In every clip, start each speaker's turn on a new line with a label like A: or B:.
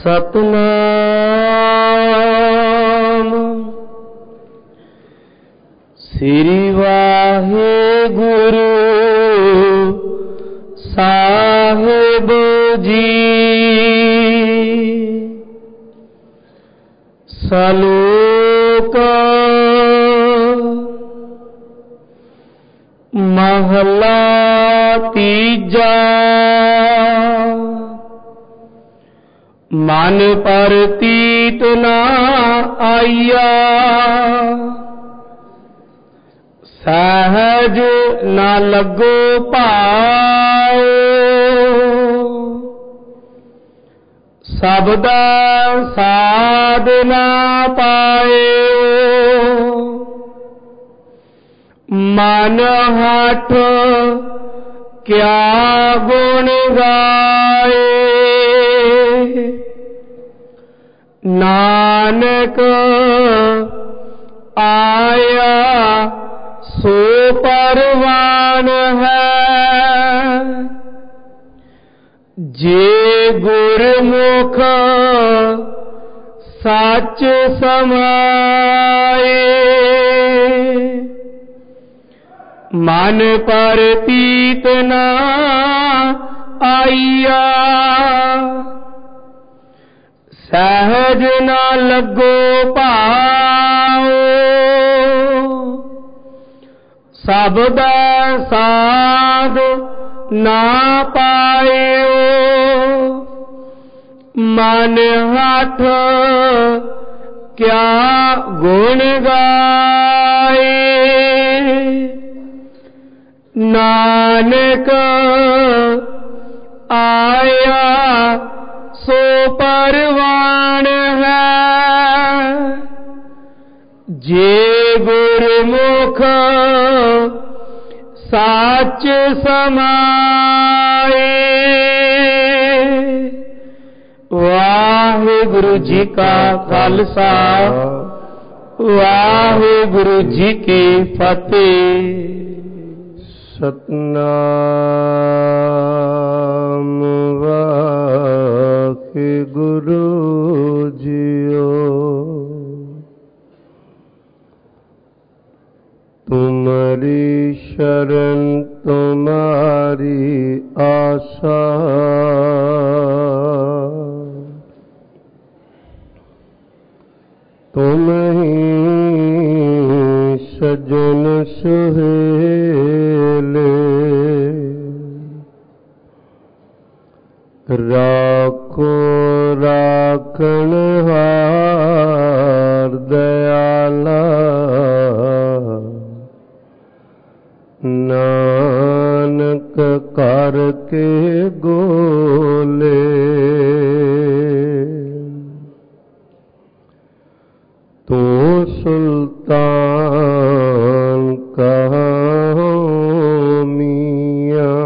A: सतनाम श्री वाहेगुरु साहिब जी। सलोक महला तीजा। मन परतीत ना आइया, सहज ना लगो भाओ। सबदा साध ना पाए, मन हठ क्या गुण गाए। नानक आया सो परवान है, जे गुरमुख सच समाए। मन परतीत ना आइया, सहज ना लगो भाओ। सबदा साध ना पायो, मन हठ क्या गुण गाए। नानक आया सो परवान है, जे गुरमुख सच समाए। वाहिगुरु जी का खालसा, वाहिगुरु जी की फतेह।
B: सतनाम वाहिगुरु जियो। तुम्हारी शरण तुम्हारी आशा, तुम ही सजन सुहेले। राखो राखनहार दयाला, नानक करके गोले। तू सुल्तान कहाँ मियाँ,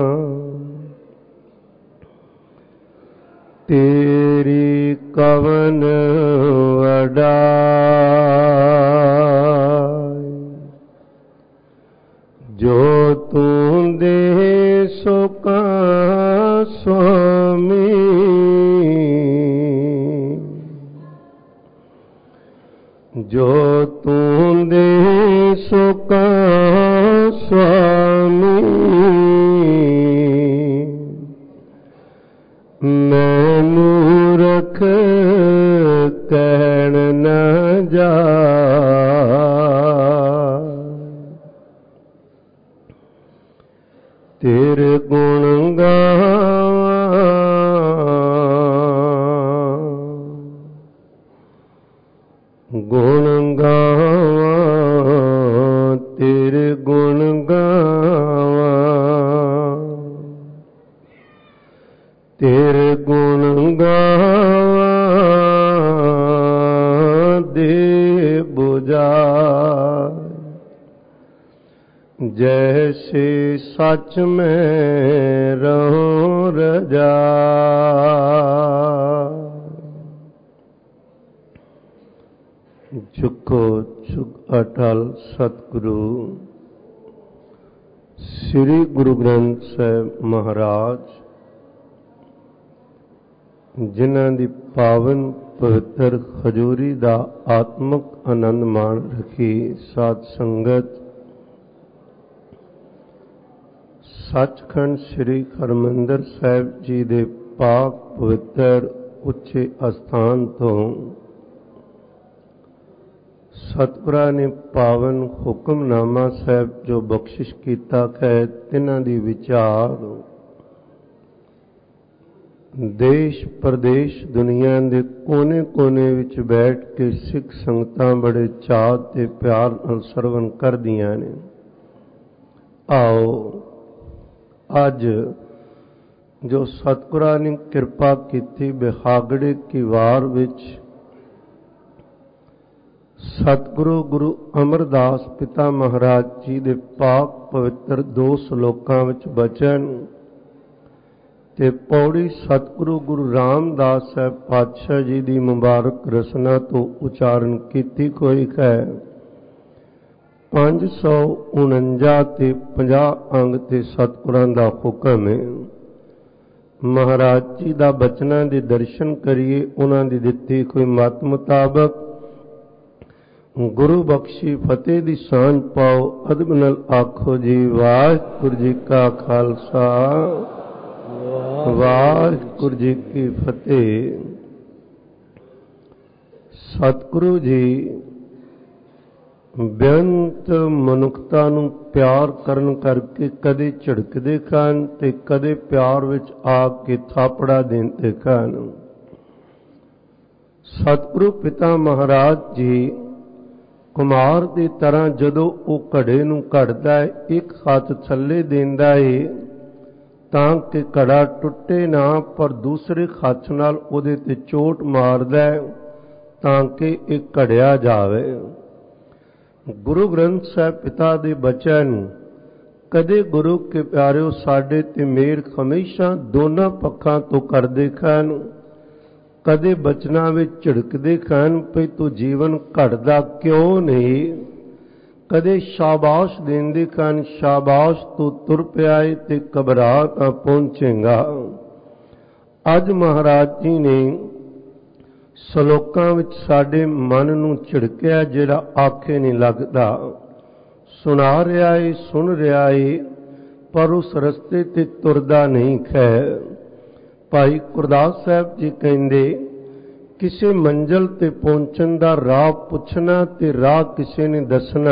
B: तेरी कवन वडाई। जो तू दे सो कहाँ स्वामी, जो तू दे सो कहाँ स्वामी। मैं मूर्ख कहन न जा, तेरे गुण गावां। गुण गावां तेरे गुण गावां, तेरे गुण गावां दे बुझाए। जैसे सच में रहूं रजा, झुको झुक अटल सतगुरु श्री गुरु ग्रंथ साहिब महाराज ਜਿਨ੍ਹਾਂ ਦੀ ਪਾਵਨ ਪਵਿੱਤਰ ਹਜ਼ੂਰੀ ਦਾ ਆਤਮਿਕ ਆਨੰਦ ਮਾਣ ਰੱਖੀ ਸਾਧ ਸੰਗਤ। ਸੱਚਖੰਡ ਸ੍ਰੀ ਹਰਿਮੰਦਰ ਸਾਹਿਬ ਜੀ ਦੇ ਪਾਕ ਪਵਿੱਤਰ ਉੱਚੇ ਅਸਥਾਨ ਤੋਂ ਸਤਿਗੁਰਾਂ ਨੇ ਪਾਵਨ ਹੁਕਮਨਾਮਾ ਸਾਹਿਬ ਜੋ ਬਖਸ਼ਿਸ਼ ਕੀਤਾ ਹੈ, ਤਿਨਾਂ ਦੀ ਵਿਚਾਰ ਦੇਸ਼ ਪ੍ਰਦੇਸ਼ ਦੁਨੀਆ ਦੇ ਕੋਨੇ-ਕੋਨੇ ਵਿੱਚ ਬੈਠ ਕੇ ਸਿੱਖ ਸੰਗਤਾਂ ਬੜੇ ਚਾਅ ਤੇ ਪਿਆਰ ਨਾਲ ਸਰਵਣ ਕਰਦੀਆਂ ਨੇ। ਆਓ ਅੱਜ ਜੋ ਸਤਿਗੁਰਾਂ ਨੇ ਕਿਰਪਾ ਕੀਤੀ ਬਿਹਾਗੜੇ ਕੀ ਵਾਰ ਵਿੱਚ ਸਤਿਗੁਰੂ ਗੁਰੂ ਅਮਰਦਾਸ ਪਿਤਾ ਮਹਾਰਾਜ ਜੀ ਦੇ ਪਾਕ ਪਵਿੱਤਰ 2 ਸ਼ਲੋਕਾਂ ਵਿੱਚ ਬਚਨ ਤੇ ਪੌੜੀ ਸਤਿਗੁਰੂ ਗੁਰੂ ਰਾਮਦਾਸ ਸਾਹਿਬ ਪਾਤਸ਼ਾਹ ਜੀ ਦੀ ਮੁਬਾਰਕ ਰਸਨਾ ਤੋਂ ਉਚਾਰਨ ਕੀਤੀ ਹੋਈ ਹੈ। 549 ਤੇ 50 ਅੰਗ ਤੇ ਸਤਿਗੁਰਾਂ ਦਾ ਹੁਕਮ ਹੈ। ਮਹਾਰਾਜ ਜੀ ਦਾ ਬਚਨਾਂ ਦੇ ਦਰਸ਼ਨ ਕਰੀਏ। ਉਹਨਾਂ ਦੀ ਦਿੱਤੀ ਕੋਈ ਮਤ ਮੁਤਾਬਕ ਗੁਰੂ ਬਖਸ਼ੀ ਫਤਿਹ ਦੀ ਸਾਂਝ ਪਾਓ। ਅਦਬ ਨਾਲ ਆਖੋ ਜੀ ਵਾਹਿਗੁਰੂ ਜੀ ਕਾ ਖਾਲਸਾ ਵਾਹਿਗੁਰੂ ਜੀ ਕੀ ਫਤਿਹ। ਸਤਿਗੁਰੂ ਜੀ ਬੇਅੰਤ ਮਨੁੱਖਤਾ ਨੂੰ ਪਿਆਰ ਕਰਨ ਕਰਕੇ ਕਦੇ ਝਿੜਕਦੇ ਹਨ ਤੇ ਕਦੇ ਪਿਆਰ ਵਿੱਚ ਆ ਕੇ ਥਾਪੜਾ ਦਿੰਦੇ ਹਨ। ਸਤਿਗੁਰੂ ਪਿਤਾ ਮਹਾਰਾਜ ਜੀ ਕੁਮਾਰ ਦੀ ਤਰ੍ਹਾਂ ਜਦੋਂ ਉਹ ਘੜੇ ਨੂੰ ਘੜਦਾ ਹੈ, ਇੱਕ ਹੱਥ ਥੱਲੇ ਦਿੰਦਾ ਹੈ ਤਾਂ ਕਿ ਘੜਾ ਟੁੱਟੇ ਨਾ, ਪਰ ਦੂਸਰੇ ਹੱਥ ਨਾਲ ਉਹਦੇ ਤੇ ਚੋਟ ਮਾਰਦਾ ਹੈ ਤਾਂ ਕਿ ਇਹ ਘੜਿਆ ਜਾਵੇ। ਗੁਰੂ ਗ੍ਰੰਥ ਸਾਹਿਬ ਪਿਤਾ ਦੇ ਬਚਨ ਕਦੇ ਗੁਰੂ ਕੇ ਪਿਆਰਿਓ ਸਾਡੇ ਤੇ ਮਿਹਰ ਹਮੇਸ਼ਾ ਦੋਨਾਂ ਪੱਖਾਂ ਤੋਂ ਕਰਦੇ ਹਨ। ਕਦੇ ਬਚਨਾਂ ਵਿੱਚ ਝਿੜਕਦੇ ਹਨ ਵੀ ਤੂੰ ਜੀਵਨ ਘੜਦਾ ਕਿਉਂ ਨਹੀਂ, ਕਦੇ ਸ਼ਾਬਾਸ਼ ਦਿੰਦੇ ਹਨ, ਸ਼ਾਬਾਸ਼ ਤੂੰ ਤੁਰ ਪਿਆ ਏ ਤੇ ਘਬਰਾ ਤਾਂ ਪਹੁੰਚੇਗਾ। ਅੱਜ ਮਹਾਰਾਜ ਜੀ ਨੇ ਸ਼ਲੋਕਾਂ ਵਿੱਚ ਸਾਡੇ ਮਨ ਨੂੰ ਝਿੜਕਿਆ ਜਿਹੜਾ ਆਖੇ ਨਹੀਂ ਲੱਗਦਾ। ਸੁਣਾ ਰਿਹਾ ਏ, ਸੁਣ ਰਿਹਾ ਏ, ਪਰ ਉਸ ਰਸਤੇ ਤੇ ਤੁਰਦਾ ਨਹੀਂ ਹੈ। ਭਾਈ ਗੁਰਦਾਸ ਸਾਹਿਬ ਜੀ ਕਹਿੰਦੇ ਕਿਸੇ ਮੰਜ਼ਲ ਤੇ ਪਹੁੰਚਣ ਦਾ ਰਾਹ ਪੁੱਛਣਾ ਤੇ ਰਾਹ ਕਿਸੇ ਨੇ ਦੱਸਣਾ,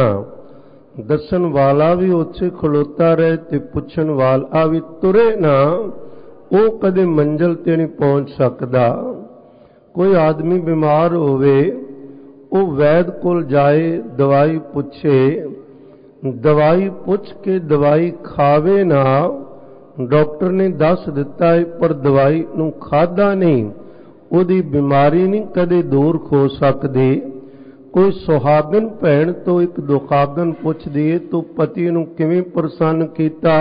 B: ਦੱਸਣ ਵਾਲਾ ਵੀ ਉੱਥੇ ਖਲੋਤਾ ਰਹੇ ਤੇ ਪੁੱਛਣ ਵਾਲਾ ਵੀ ਤੁਰੇ ਨਾ, ਉਹ ਕਦੇ ਮੰਜ਼ਲ ਤੇ ਨਹੀਂ ਪਹੁੰਚ ਸਕਦਾ। ਕੋਈ ਆਦਮੀ ਬਿਮਾਰ ਹੋਵੇ, ਉਹ ਵੈਦ ਕੋਲ ਜਾਏ, ਦਵਾਈ ਪੁੱਛੇ, ਦਵਾਈ ਪੁੱਛ ਕੇ ਦਵਾਈ ਖਾਵੇ ਨਾ, ਡਾਕਟਰ ਨੇ ਦੱਸ ਦਿੱਤਾ ਹੈ ਪਰ ਦਵਾਈ ਨੂੰ ਖਾਧਾ ਨਹੀਂ, ਉਹਦੀ ਬਿਮਾਰੀ ਨਹੀਂ ਕਦੇ ਦੂਰ ਹੋ ਸਕਦੀ। ਕੋਈ ਸੁਹਾਗਣ ਭੈਣ ਤੋਂ ਇੱਕ ਦੁਖਾਗਣ ਪੁੱਛਦੀ ਏ ਤੂੰ ਪਤੀ ਨੂੰ ਕਿਵੇਂ ਪ੍ਰਸੰਨ ਕੀਤਾ,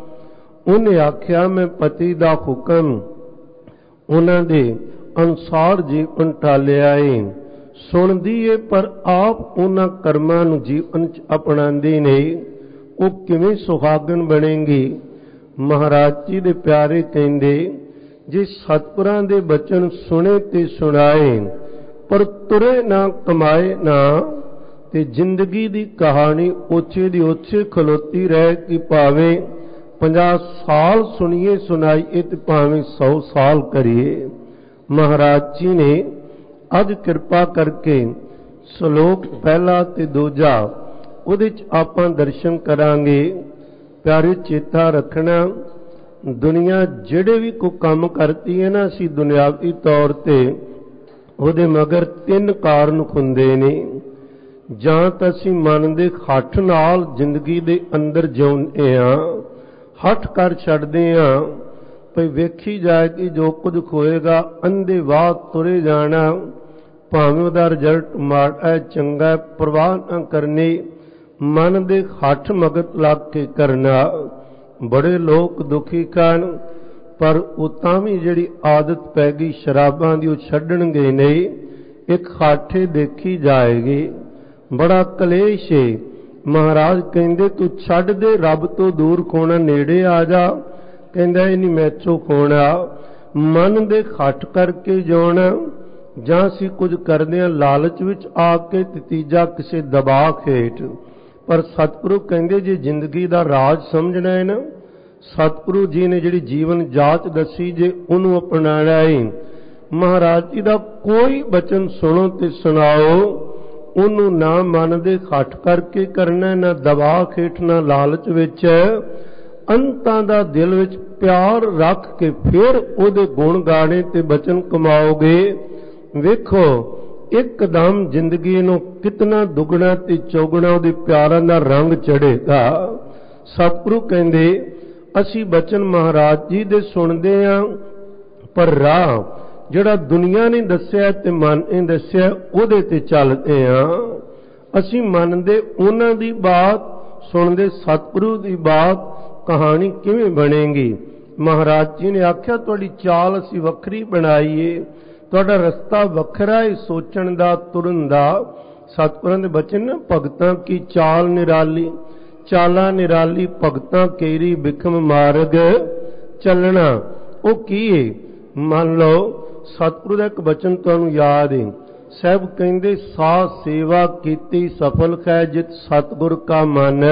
B: ਉਹਨੇ ਆਖਿਆ ਮੈਂ ਪਤੀ ਦਾ ਹੁਕਮ ਉਹਨਾਂ ਦੇ ਅਨੁਸਾਰ ਜੀਵਨ ਢਾਲਿਆ ਏ। ਸੁਣਦੀ ਏ ਪਰ ਆਪ ਉਹਨਾਂ ਕਰਮਾਂ ਨੂੰ ਜੀਵਨ ਚ ਅਪਣਾਉਂਦੀ ਨਹੀਂ, ਉਹ ਕਿਵੇਂ ਸੁਹਾਗਣ ਬਣੇਗੀ। ਮਹਾਰਾਜ ਜੀ ਦੇ ਪਿਆਰੇ ਕਹਿੰਦੇ ਜੇ ਸਤਿਗੁਰਾਂ ਦੇ ਬਚਨ ਸੁਣੇ ਤੇ ਸੁਣਾਏ ਪਰ ਤੁਰੇ ਨਾ, ਕਮਾਏ ਨਾ, ਤੇ ਜ਼ਿੰਦਗੀ ਦੀ ਕਹਾਣੀ ਉੱਚੇ ਦੀ ਉੱਚੇ ਖਲੋਤੀ ਰਹਿ ਕਿ ਭਾਵੇਂ 50 ਸਾਲ ਸੁਣੀਏ ਸੁਣਾਈਏ ਤੇ ਭਾਵੇਂ 100 ਸਾਲ ਕਰੀਏ। ਮਹਾਰਾਜ ਜੀ ਨੇ ਅੱਜ ਕਿਰਪਾ ਕਰਕੇ ਸ਼ਲੋਕ ਪਹਿਲਾ ਤੇ ਦੂਜਾ ਉਹਦੇ ਚ ਆਪਾਂ ਦਰਸ਼ਨ ਕਰਾਂਗੇ। ਪਿਆਰੇ ਚੇਤਾ ਰੱਖਣਾ, ਦੁਨੀਆ ਜਿਹੜੇ ਵੀ ਕੋਈ ਕੰਮ ਕਰਦੀ ਹੈ ਨਾ, ਅਸੀਂ ਦੁਨਿਆਵੀ ਤੌਰ ਤੇ ਉਹਦੇ ਮਗਰ 3 ਕਾਰਨ ਹੁੰਦੇ ਨੇ। ਜਾਂ ਤਾਂ ਅਸੀਂ ਮਨ ਦੇ ਹੱਠ ਨਾਲ ਜ਼ਿੰਦਗੀ ਦੇ ਅੰਦਰ ਜਿਉਂਦੇ ਹਾਂ, ਹੱਠ ਕਰ ਛੱਡਦੇ ਹਾਂ ਭਈ ਵੇਖੀ ਜਾਏ ਕਿ ਜੋ ਕੁਝ ਹੋਏਗਾ, ਅੰਧੇ ਵਾਹ ਤੁਰੇ ਜਾਣਾ, ਭਾਵੇਂ ਉਹਦਾ ਰਿਜ਼ਲਟ ਮਾੜਾ ਹੈ ਚੰਗਾ ਹੈ ਪਰਵਾਹ ਨਾ ਕਰਨੀ, ਮਨ ਦੇ ਹੱਠ ਮਗਰ ਲੱਗ ਕੇ ਕਰਨਾ। ਬੜੇ ਲੋਕ ਦੁਖੀ ਹਨ ਪਰ ਉਹ ਤਾਂ ਵੀ ਜਿਹੜੀ ਆਦਤ ਪੈ ਗਈ ਸ਼ਰਾਬਾਂ ਦੀ ਉਹ ਛੱਡਣਗੇ ਨਹੀਂ, ਇੱਕ ਹਾਠੇ ਦੇਖੀ ਜਾਏਗੀ। ਬੜਾ ਕਲੇਸ਼ ਏ। ਮਹਾਰਾਜ ਕਹਿੰਦੇ ਤੂੰ ਛੱਡ ਦੇ, ਰੱਬ ਤੋਂ ਦੂਰ ਖੋਣਾ, ਨੇੜੇ ਆ ਜਾ। ਕਹਿੰਦਾ ਇਹ ਨਹੀਂ ਮੈਚੋਂ ਖੋਣਾ। ਮਨ ਦੇ ਖੱਟ ਕਰਕੇ ਜਿਉਣਾ, ਜਾਂ ਅਸੀਂ ਕੁਝ ਕਰਦੇ ਹਾਂ ਲਾਲਚ ਵਿੱਚ ਆ ਕੇ, ਤੇ ਤੀਜਾ ਕਿਸੇ ਦਬਾਅ ਹੇਠ। ਪਰ ਸਤਿਗੁਰੂ ਕਹਿੰਦੇ ਜੇ ਜ਼ਿੰਦਗੀ ਦਾ ਰਾਜ ਸਮਝਣਾ ਹੈ ਨਾ, ਸਤਿਗੁਰੂ ਜੀ ਨੇ ਜਿਹੜੀ ਜੀਵਨ ਜਾਚ ਦੱਸੀ, ਜੇ ਉਹਨੂੰ ਅਪਣਾਉਣਾ ਹੈ, ਮਹਾਰਾਜ ਜੀ ਦਾ ਕੋਈ ਬਚਨ ਸੁਣੋ ਤੇ ਸੁਣਾਓ, ਉਹਨੂੰ ਨਾ ਮਨ ਦੇ ਖੱਟ ਕਰਕੇ ਕਰਨਾ, ਨਾ ਦਬਾਅ ਹੇਠ, ਨਾ ਲਾਲਚ ਵਿੱਚ, ਅੰਤਾਂ ਦਾ ਦਿਲ ਵਿੱਚ ਪਿਆਰ ਰੱਖ ਕੇ ਫਿਰ ਉਹਦੇ ਗੁਣ ਗਾਣੇ ਤੇ ਬਚਨ ਕਮਾਓਗੇ। ਵੇਖੋ ਇੱਕਦਮ ਜ਼ਿੰਦਗੀ ਨੂੰ ਕਿਤਨਾ ਦੁੱਗਣਾ ਤੇ ਚੌਗੁਣਾ ਉਹਦੇ ਪਿਆਰਾਂ ਦਾ ਰੰਗ ਚੜ੍ਹੇਗਾ। ਸਤਿਗੁਰੂ ਕਹਿੰਦੇ ਅਸੀਂ ਬਚਨ ਮਹਾਰਾਜ ਜੀ ਦੇ ਸੁਣਦੇ ਹਾਂ, ਪਰ ਰਾਹ ਜਿਹੜਾ ਦੁਨੀਆ ਨੇ ਦੱਸਿਆ ਤੇ ਮਨ ਨੇ ਦੱਸਿਆ ਉਹਦੇ ਤੇ ਚੱਲਦੇ ਹਾਂ। ਅਸੀਂ ਮੰਨਦੇ ਉਹਨਾਂ ਦੀ ਬਾਤ, ਸੁਣਦੇ ਸਤਿਗੁਰੂ ਦੀ ਬਾਤ, ਕਹਾਣੀ ਕਿਵੇਂ ਬਣੇਗੀ। ਮਹਾਰਾਜ ਜੀ ਨੇ ਆਖਿਆ ਤੁਹਾਡੀ ਚਾਲ ਅਸੀਂ ਵੱਖਰੀ ਬਣਾਈਏ, ਤੁਹਾਡਾ ਰਸਤਾ ਵੱਖਰਾ ਹੈ ਸੋਚਣ ਦਾ, ਤੁਰਨ ਦਾ। ਸਤਿਗੁਰਾਂ ਦੇ ਬਚਨ ਨਾ, ਭਗਤਾਂ ਕੀ ਚਾਲ ਨਿਰਾਲੀ, ਚਾਲਾਂ ਨਿਰਾਲੀ ਭਗਤਾਂ ਕੇਰੀ ਬਿਖਮ ਮਾਰਗ ਚੱਲਣਾ। ਉਹ ਕੀ ਹੈ? ਮੰਨ ਲਓ ਸਤਿਗੁਰੂ ਦਾ ਇੱਕ ਬਚਨ ਤੁਹਾਨੂੰ ਯਾਦ ਹੈ, ਸਾਹਿਬ ਕਹਿੰਦੇ ਸਾਧ ਸੇਵਾ ਕੀਤੀ ਸਫਲ ਹੈ ਜਿਤ ਸਤਿਗੁਰ ਕਾ ਮਨ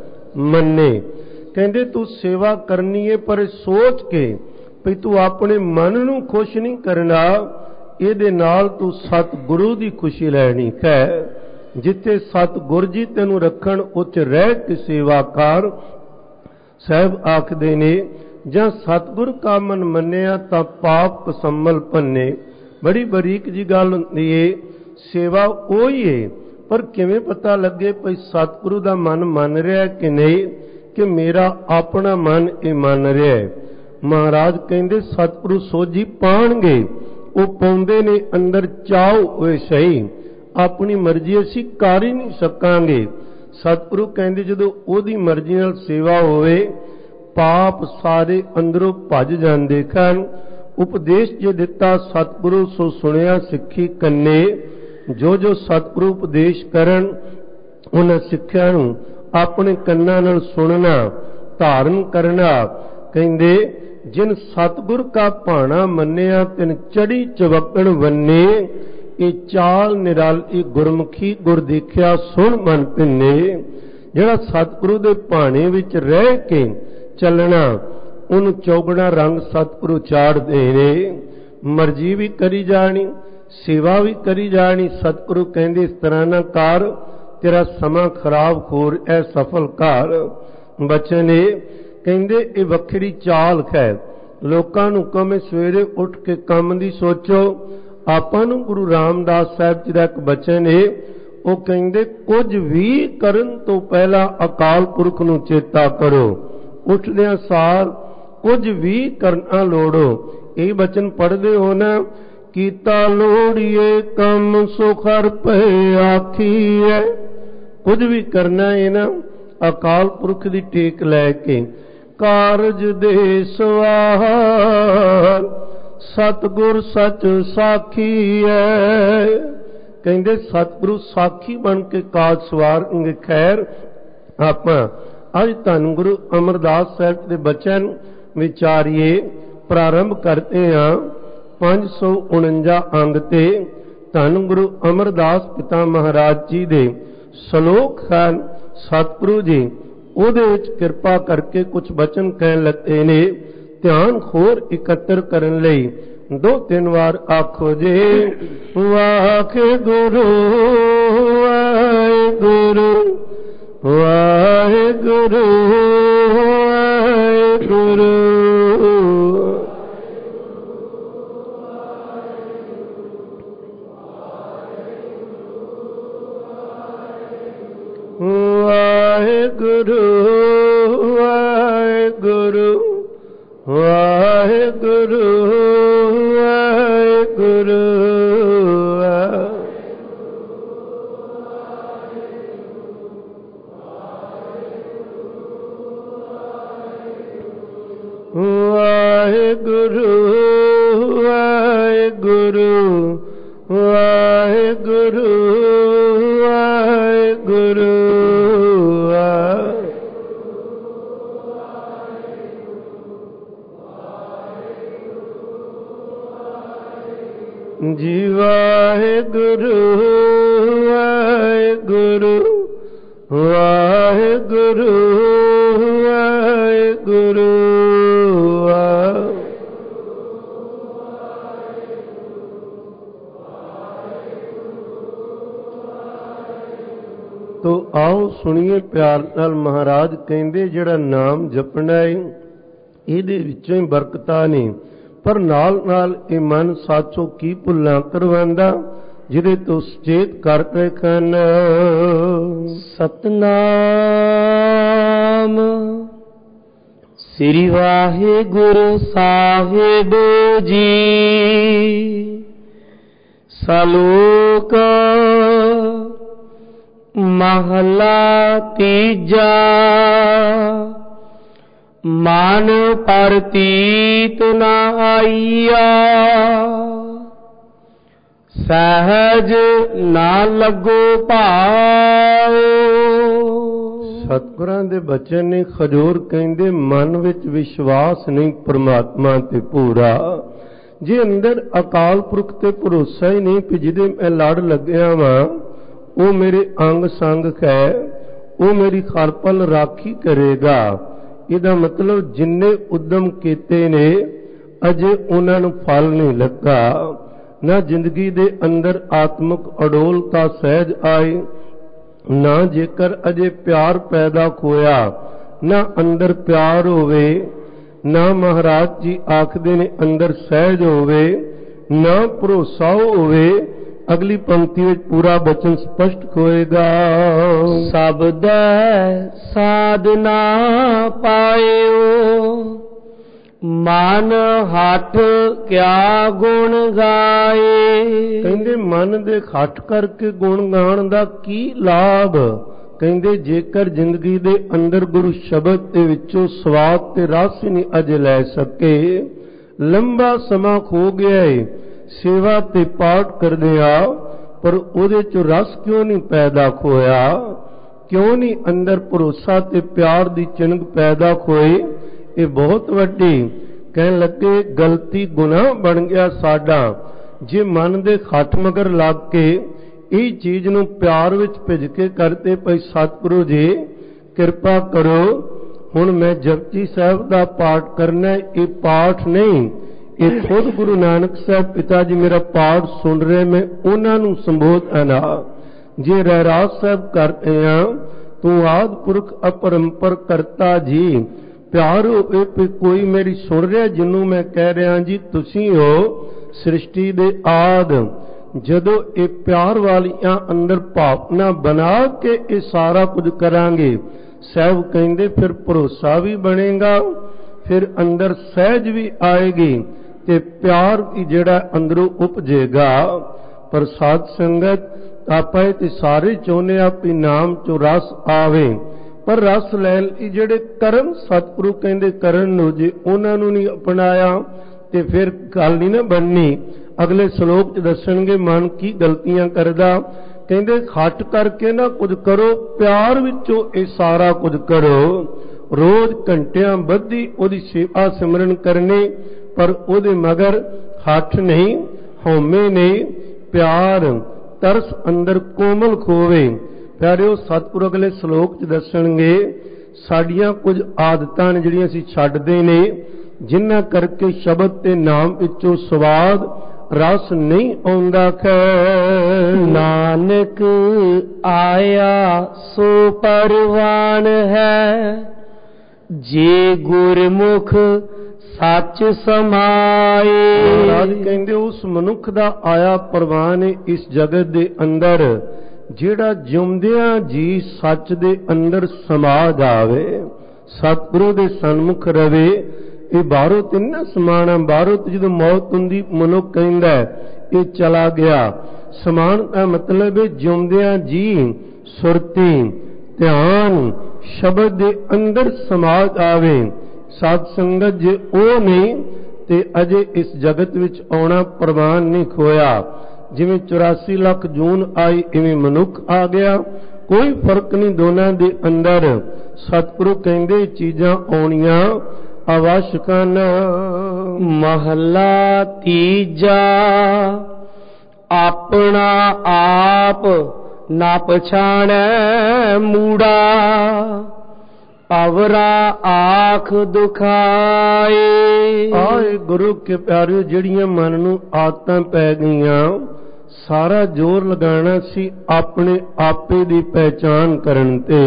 B: ਮੰਨੇ। ਕਹਿੰਦੇ ਤੂੰ ਸੇਵਾ ਕਰਨੀ ਹੈ, ਪਰ ਸੋਚ ਕੇ ਵੀ ਤੂੰ ਆਪਣੇ ਮਨ ਨੂੰ ਖੁਸ਼ ਨਹੀਂ ਕਰਨਾ, ਇਹਦੇ ਨਾਲ ਤੂੰ ਸਤਿਗੁਰੂ ਦੀ ਖੁਸ਼ੀ ਲੈਣੀ ਹੈ। ਜਿੱਥੇ ਸਤਿਗੁਰ ਜੀ ਤੈਨੂੰ ਰੱਖਣ ਉੱਥੇ ਰਹਿ ਕੇ ਸੇਵਾ ਕਰ। ਸਾਹਿਬ ਆਖਦੇ ਨੇ ਜਾਂ ਸਤਿਗੁਰ ਕਾ ਮਨ ਮੰਨਿਆ ਤਾਂ ਪਾਪ ਕਸੰਮਲ ਭੰਨੇ। ਬੜੀ ਬਰੀਕ ਜੀ ਗੱਲ ਹੁੰਦੀ ਏ, ਸੇਵਾ ਉਹੀ ਏ, ਪਰ ਕਿਵੇਂ ਪਤਾ ਲੱਗੇ ਭਈ ਸਤਿਗੁਰੂ ਦਾ ਮਨ ਮੰਨ ਰਿਹਾ ਕਿ ਨਹੀਂ, ਕਿ ਮੇਰਾ ਆਪਣਾ ਮਨ ਇਹ ਮੰਨ ਰਿਹਾ ਹੈ। ਮਹਾਰਾਜ ਕਹਿੰਦੇ ਸਤਿਗੁਰੂ ਸੋਝੀ ਪਾਣਗੇ, ਉਹ ਪਾਉਂਦੇ ਨੇ ਅੰਦਰ ਚਾਉ ਹੋਏ ਸਹੀ, ਆਪਣੀ ਮਰਜ਼ੀ ਅਸੀਂ ਕਰ ਹੀ ਨਹੀਂ ਸਕਾਂਗੇ। ਸਤਿਗੁਰੂ ਕਹਿੰਦੇ ਜਦੋਂ ਉਹਦੀ ਮਰਜ਼ੀ ਨਾਲ ਸੇਵਾ ਹੋਵੇ, ਪਾਪ ਸਾਰੇ ਅੰਦਰੋਂ ਭੱਜ ਜਾਂਦੇ ਹਨ। ਉਪਦੇਸ਼ ਜੇ ਦਿੱਤਾ ਸਤਿਗੁਰੂ ਸੋ ਸੁਣਿਆ ਸਿੱਖੀ ਕੰਨੇ। ਜੋ ਜੋ ਸਤਿਗੁਰੂ ਉਪਦੇਸ਼ ਕਰਨ, ਉਹਨਾਂ ਸਿੱਖਿਆ ਨੂੰ ਆਪਣੇ ਕੰਨਾਂ ਨਾਲ ਸੁਣਨਾ, ਧਾਰਨ ਕਰਨਾ। ਕਹਿੰਦੇ ਜਿਨ ਸਤਿਗੁਰ ਕਾ ਭਾਣਾ ਮੰਨਿਆ ਤਿਨ ਚੜੀ ਚਵਕਣ ਵੰਨੇ। ਇਹ ਚਾਲ ਨਿਰਾਲੀ ਗੁਰਮੁਖੀ ਗੁਰ ਦੇਖਿਆ ਸੁਣ ਮਨ ਭਿੰਨੇ। ਜਿਹੜਾ ਸਤਿਗੁਰੂ ਦੇ ਭਾਣੇ ਵਿੱਚ ਰਹਿ ਕੇ ਚੱਲਣਾ, ਉਹਨੂੰ ਚੌਗਣਾ ਰੰਗ ਸਤਿਗੁਰੂ ਚਾੜਦੇ ਨੇ। ਮਰਜ਼ੀ ਵੀ ਕਰੀ ਜਾਣੀ, ਸੇਵਾ ਵੀ ਕਰੀ ਜਾਣੀ। ਸਤਿਗੁਰੂ ਕਹਿੰਦੇ ਇਸ ਤਰ੍ਹਾਂ ਨਾ ਕਰ, ਤੇਰਾ ਸਮਾਂ ਖਰਾਬ ਹੋਰ ਐ ਸਫਲ ਕਰ। ਬਚਨ ਇਹ ਕਹਿੰਦੇ ਇਹ ਵੱਖਰੀ ਚਾਲ ਹੈ। ਲੋਕਾਂ ਨੂੰ ਕਹੇ ਸਵੇਰੇ ਉੱਠ ਕੇ ਕੰਮ ਦੀ ਸੋਚੋ। ਆਪਾਂ ਨੂੰ ਗੁਰੂ ਰਾਮਦਾਸ ਸਾਹਿਬ ਜੀ ਦਾ ਇੱਕ ਬਚਨ ਹੈ, ਉਹ ਕਹਿੰਦੇ ਕੁਝ ਵੀ ਕਰਨ ਤੋਂ ਪਹਿਲਾਂ ਅਕਾਲ ਪੁਰਖ ਨੂੰ ਚੇਤਾ ਕਰੋ। ਉੱਠਦਿਆਂ ਸਾਰ ਕੁਝ ਵੀ ਕਰਨਾ ਲੋੜੋ। ਇਹ ਬਚਨ ਪੜ੍ਹਦੇ ਹੋ ਨਾ, ਕੀਤਾ ਲੋੜੀਏ ਕੰਮ ਸੋ ਖਰ ਪਏ ਆਖੀਐ। ਕੁਝ ਵੀ ਕਰਨਾ ਹੈ ਨਾ, ਅਕਾਲ ਪੁਰਖ ਦੀ ਟੇਕ ਲੈ ਕੇ। ਕਾਰਜ ਦੇ ਸਵਾਰ ਸਤਿਗੁਰ ਸੱਚ ਸਾਖੀ ਹੈ। ਕਹਿੰਦੇ ਸਤਿਗੁਰੂ ਸਾਖੀ ਬਣ ਕੇ ਕਾਜ ਸਵਾਰਨਗੇ। ਖੈਰ ਆਪਾਂ ਅੱਜ ਧੰਨ ਗੁਰੂ ਅਮਰਦਾਸ ਸਾਹਿਬ ਦੇ ਬਚਨ ਵਿਚਾਰੀਏ। ਪ੍ਰਾਰੰਭ ਕਰਦੇ ਹਾਂ 549 ਅੰਗ ਤੇ। ਧੰਨ ਗੁਰੂ ਅਮਰਦਾਸ ਪਿਤਾ ਮਹਾਰਾਜ ਜੀ ਦੇ ਸ਼ਲੋਕ ਹਨ। ਸਤਿਗੁਰੂ ਜੀ ਉਹਦੇ ਵਿੱਚ ਕਿਰਪਾ ਕਰਕੇ ਕੁਝ ਬਚਨ ਕਹਿਣ ਲੱਗੇ ਨੇ। ਧਿਆਨ ਹੋਰ ਇਕੱਤਰ ਕਰਨ ਲਈ 2-3 ਵਾਰ ਆਖੋ ਜੇ ਵਾਹਿਗੁਰੂ ਵਾਹਿਗੁਰੂ ਵਾਹਿਗੁਰੂ ਵਾਹਿਗੁਰੂ ਵਾਹਿਗੁਰੂ ਵਾਹਿਗੁਰੂ ਵਾਹਿਗੁਰੂ ਵਾਹਿਗੁਰੂ ਵਾਹਿਗੁਰੂ ਵਾਹਿਗੁਰੂ ਵਾਹਿਗੁਰੂ ਵਾਹਿਗੁਰੂ ਵਾਹਿਗੁਰੂ ਵਾਹਿਗੁਰੂ ਵਾਹਿਗੁਰੂ ਵਾਹਿਗੁਰੂ ਵਾਹਿਗੁਰੂ ਤੋ ਆਓ ਸੁਣੀਏ ਪਿਆਰ ਨਾਲ। ਮਹਾਰਾਜ ਕਹਿੰਦੇ ਜਿਹੜਾ ਨਾਮ ਜਪਣਾ ਹੈ ਇਹਦੇ ਵਿੱਚੋਂ ਹੀ ਬਰਕਤਾਂ ਨੇ, ਪਰ ਨਾਲ ਨਾਲ ਇਹ ਮਨ ਸਾਚੋ ਕੀ ਭੁੱਲਾਂ ਕਰਵਾਉਂਦਾ ਜਿਹਦੇ ਤੋਂ ਸੁਚੇਤ ਕਰ ਰੱਖਣ।
A: ਸਤਨਾਮ ਸ੍ਰੀ ਵਾਹਿਗੁਰੂ ਸਾਹਿਬ ਜੀ। ਸਲੋਕ ਮਹਲਾ ਤੀਜਾ। ਮਨ ਪਰਤੀਤ ਨ ਆਈਆ, ਸਹਿਜ ਨਾ ਲੱਗੋ ਭਾਉ।
B: ਸਤਿਗੁਰਾਂ ਦੇ ਬਚਨ ਨੇ ਖਜੂਰ ਕਹਿੰਦੇ ਮਨ ਵਿੱਚ ਵਿਸ਼ਵਾਸ ਨਹੀਂ ਪਰਮਾਤਮਾ ਤੇ ਪੂਰਾ। ਜੇ ਅੰਦਰ ਅਕਾਲ ਪੁਰਖ ਤੇ ਭਰੋਸਾ ਹੀ ਨਹੀਂ ਕਿ ਜਿਹਦੇ ਮੈਂ ਲੜ ਲੱਗਿਆ ਵਾਂ ਉਹ ਮੇਰੇ ਅੰਗ ਸੰਗ ਹੈ, ਉਹ ਮੇਰੀ ਹਰ ਪਲ ਰਾਖੀ ਕਰੇਗਾ। ਇਹਦਾ ਮਤਲਬ ਜਿੰਨੇ ਉਦਮ ਕੀਤੇ ਨੇ ਅਜੇ ਉਹਨਾਂ ਨੂੰ ਫਲ ਨਹੀਂ ਲੱਗਾ। ਨਾ ਜ਼ਿੰਦਗੀ ਦੇ ਅੰਦਰ ਆਤਮਿਕ ਅਡੋਲਤਾ ਸਹਿਜ ਆਈ, ਨਾ ਜੇਕਰ ਅਜੇ ਪਿਆਰ ਪੈਦਾ ਹੋਇਆ, ਨਾ ਅੰਦਰ ਪਿਆਰ ਹੋਵੇ, ਨਾ ਮਹਾਰਾਜ ਜੀ ਆਖਦੇ ਨੇ ਅੰਦਰ ਸਹਿਜ ਹੋਵੇ, ਨਾ ਭਰੋਸਾ ਹੋਵੇ। ਅਗਲੀ ਪੰਕਤੀ ਵਿੱਚ ਪੂਰਾ ਬਚਨ ਸਪਸ਼ਟ ਹੋਏਗਾ।
A: ਸਬਦੈ ਸਾਧਨਾ ਪਾਇਓ, ਮਨ ਹੱਠ ਕਿਆ ਗੁਣ ਗਾਏ।
B: ਕਹਿੰਦੇ ਮਨ ਦੇ ਹੱਠ ਕਰਕੇ ਗੁਣ ਗਾਣ ਦਾ ਕੀ ਲਾਭ। ਕਹਿੰਦੇ ਜੇਕਰ ਜ਼ਿੰਦਗੀ ਦੇ ਅੰਦਰ ਗੁਰੂ ਸ਼ਬਦ ਦੇ ਵਿੱਚੋਂ ਸਵਾਦ ਤੇ ਰਸ ਨਹੀਂ ਅਜੇ ਲੈ ਸਕੇ, ਲੰਬਾ ਸਮਾਂ ਹੋ ਗਿਆ ਏ ਸੇਵਾ ਤੇ ਪਾਠ ਕਰਦੇ ਆ, ਪਰ ਉਹਦੇ ਚ ਰਸ ਕਿਉਂ ਨਹੀਂ ਪੈਦਾ ਹੋਇਆ, ਕਿਉਂ ਨਹੀਂ ਅੰਦਰ ਭਰੋਸਾ ਤੇ ਪਿਆਰ ਦੀ ਚਿੰਗ ਪੈਦਾ ਹੋਈ। ਇਹ ਬਹੁਤ ਵੱਡੀ ਕਹਿਣ ਲੱਗੇ ਗਲਤੀ ਗੁਨਾਹ ਬਣ ਗਿਆ ਸਾਡਾ। ਜੇ ਮਨ ਦੇ ਹੱਠ ਮਗਰ ਲੱਗ ਕੇ ਇਹ ਚੀਜ਼ ਨੂੰ ਪਿਆਰ ਵਿੱਚ ਭਿੱਜ ਕੇ ਕਰਦੇ ਪਈ ਸਤਿਗੁਰੂ ਜੀ ਕਿਰਪਾ ਕਰੋ, ਹੁਣ ਮੈਂ ਜਪਜੀ ਸਾਹਿਬ ਦਾ ਪਾਠ ਕਰਨਾ, ਇਹ ਪਾਠ ਨਹੀਂ, ਇਹ ਖੁਦ ਗੁਰੂ ਨਾਨਕ ਸਾਹਿਬ ਪਿਤਾ ਜੀ ਮੇਰਾ ਪਾਠ ਸੁਣ ਰਹੇ, ਮੈਂ ਉਹਨਾਂ ਨੂੰ ਸੰਬੋਧਨਾ। ਜੇ ਰਹਿਰਾਸ ਸਾਹਿਬ ਕਰਦੇ ਆ ਤੂੰ ਆਦਿ ਪੁਰਖ ਅਪਰੰਪਰ ਕਰਤਾ ਜੀ, ਪਿਆਰ ਹੋਵੇ ਕਿ ਕੋਈ ਮੇਰੀ ਸੁਣ ਰਿਹਾ ਜਿਹਨੂੰ ਮੈਂ ਕਹਿ ਰਿਹਾ ਜੀ ਤੁਸੀਂ ਹੋ ਸ੍ਰਿਸ਼ਟੀ ਦੇ ਆਦ। ਜਦੋਂ ਇਹ ਪਿਆਰ ਵਾਲੀਆਂ ਅੰਦਰ ਭਾਵਨਾ ਬਣਾ ਕੇ ਇਹ ਸਾਰਾ ਕੁਝ ਕਰਾਂਗੇ, ਸਾਹਿਬ ਕਹਿੰਦੇ ਫਿਰ ਭਰੋਸਾ ਵੀ ਬਣੇਗਾ, ਫਿਰ ਅੰਦਰ ਸਹਿਜ ਵੀ ਆਏਗੀ ਤੇ ਪਿਆਰ ਵੀ ਜਿਹੜਾ ਅੰਦਰੋਂ ਉਪਜੇਗਾ। ਪਰ ਸਾਧ ਸੰਗਤ ਆਪਾਂ ਇਹ ਤੇ ਸਾਰੇ ਚਾਹੁੰਦੇ ਆ ਵੀ ਨਾਮ ਚੋਂ ਰਸ ਆਵੇ, ਪਰ ਰਸ ਲੈਣ ਲਈ ਜਿਹੜੇ ਕਰਮ ਸਤਿਗੁਰੂ ਕਹਿੰਦੇ ਕਰਨ ਨੂੰ ਜੇ ਉਹਨਾਂ ਨੂੰ ਨਹੀਂ ਅਪਣਾਇਆ ਤੇ ਫਿਰ ਗੱਲ ਨਹੀਂ ਨਾ ਬਣਨੀ। ਅਗਲੇ ਸ਼ਲੋਕ 'ਚ ਦੱਸਣਗੇ ਮਨ ਕੀ ਗਲਤੀਆਂ ਕਰਦਾ। ਕਹਿੰਦੇ ਹੱਟ ਕਰਕੇ ਨਾ ਕੁਝ ਕਰੋ, ਪਿਆਰ ਵਿੱਚੋਂ ਇਹ ਸਾਰਾ ਕੁਝ ਕਰੋ। ਰੋਜ਼ ਘੰਟਿਆਂ ਬੱਧੀ ਉਹਦੀ ਸੇਵਾ ਸਿਮਰਨ ਕਰਨੀ, ਪਰ ਉਹਦੇ ਮਗਰ ਹੱਠ ਨਹੀਂ, ਹਉਮੈ ਨਹੀਂ, ਪਿਆਰ ਤਰਸ ਅੰਦਰ ਕੋਮਲ ਖੋਵੇ। ਪਿਆਰਿਓ ਸਤਿਗੁਰੂ ਅਗਲੇ ਸ਼ਲੋਕ 'ਚ ਦੱਸਣਗੇ ਸਾਡੀਆਂ ਕੁਝ ਆਦਤਾਂ ਨੇ ਜਿਹੜੀਆਂ ਅਸੀਂ ਛੱਡਦੇ ਨੇ, ਜਿਨ੍ਹਾਂ ਕਰਕੇ ਸ਼ਬਦ ਤੇ ਨਾਮ ਵਿੱਚੋਂ ਸਵਾਦ ਰਸ ਨਹੀਂ ਆਉਂਦਾ।
A: ਨਾਨਕ ਆਇਆ ਸੋ ਪਰਵਾਨ ਹੈ, ਜੇ ਗੁਰਮੁਖ ਸੱਚ ਸਮਾਏ।
B: ਮਹਾਰਾਜ ਕਹਿੰਦੇ ਉਸ ਮਨੁੱਖ ਦਾ ਆਇਆ ਪ੍ਰਵਾਨ ਹੈ ਇਸ ਜਗਤ ਦੇ ਅੰਦਰ ਜਿਹੜਾ ਜਿਉਂਦਿਆਂ ਜੀ ਸੱਚ ਦੇ ਅੰਦਰ ਸਮਾ ਜਾਵੇ, ਸਤਿਗੁਰੂ ਦੇ ਸਨਮੁਖ ਰਵੇ। ਇਹ ਬਾਹਰੋਂ ਤੇ ਨਾ ਸਮਾਣਾ, ਬਾਹਰੋਂ ਤੇ ਜਦੋਂ ਮੌਤ ਹੁੰਦੀ ਮਨੁੱਖ ਕਹਿੰਦਾ ਇਹ ਚਲਾ ਗਿਆ। ਸਮਾਨ ਦਾ ਮਤਲਬ ਹੈ ਜਿਉਂਦਿਆਂ ਜੀ ਸੁਰਤੀ ਧਿਆਨ ਸ਼ਬਦ ਦੇ ਅੰਦਰ ਸਮਾ ਜਾਵੇ। ਸਾਧ ਸੰਗਤ ਜੇ ਉਹ ਨਹੀਂ ਤੇ ਅਜੇ ਇਸ ਜਗਤ ਵਿੱਚ ਆਉਣਾ ਪ੍ਰਵਾਨ ਨਹੀਂ ਖੋਇਆ। ਜਿਵੇਂ 84 ਲੱਖ ਜੂਨ ਆਈ ਇਵੇਂ ਮਨੁੱਖ ਆ ਗਿਆ, ਕੋਈ ਫਰਕ ਨਹੀਂ ਦੋਨਾਂ ਦੇ ਅੰਦਰ। ਸਤਿਗੁਰੂ ਕਹਿੰਦੇ ਚੀਜ਼ਾਂ ਆਉਣੀਆਂ ਆਵਸ਼ਕਾਂ।
A: ਮਹਲਾ ਤੀਜਾ। ਆਪਣਾ ਆਪ ਨਾ ਪਛਾਣੈ ਮੂੜਾ, ਅਵਰਾ ਆਖ ਦੁਖਾਏ।
B: ਆਏ ਗੁਰੂ ਕੇ ਪਿਆਰਿਓ, ਜਿਹੜੀਆਂ ਮਨ ਨੂੰ ਆਦਤਾਂ ਪੈ ਗਈਆਂ, ਸਾਰਾ ਜ਼ੋਰ ਲਗਾਉਣਾ ਸੀ ਆਪਣੇ ਆਪੇ ਦੀ ਪਹਿਚਾਨ ਕਰਨ ਤੇ।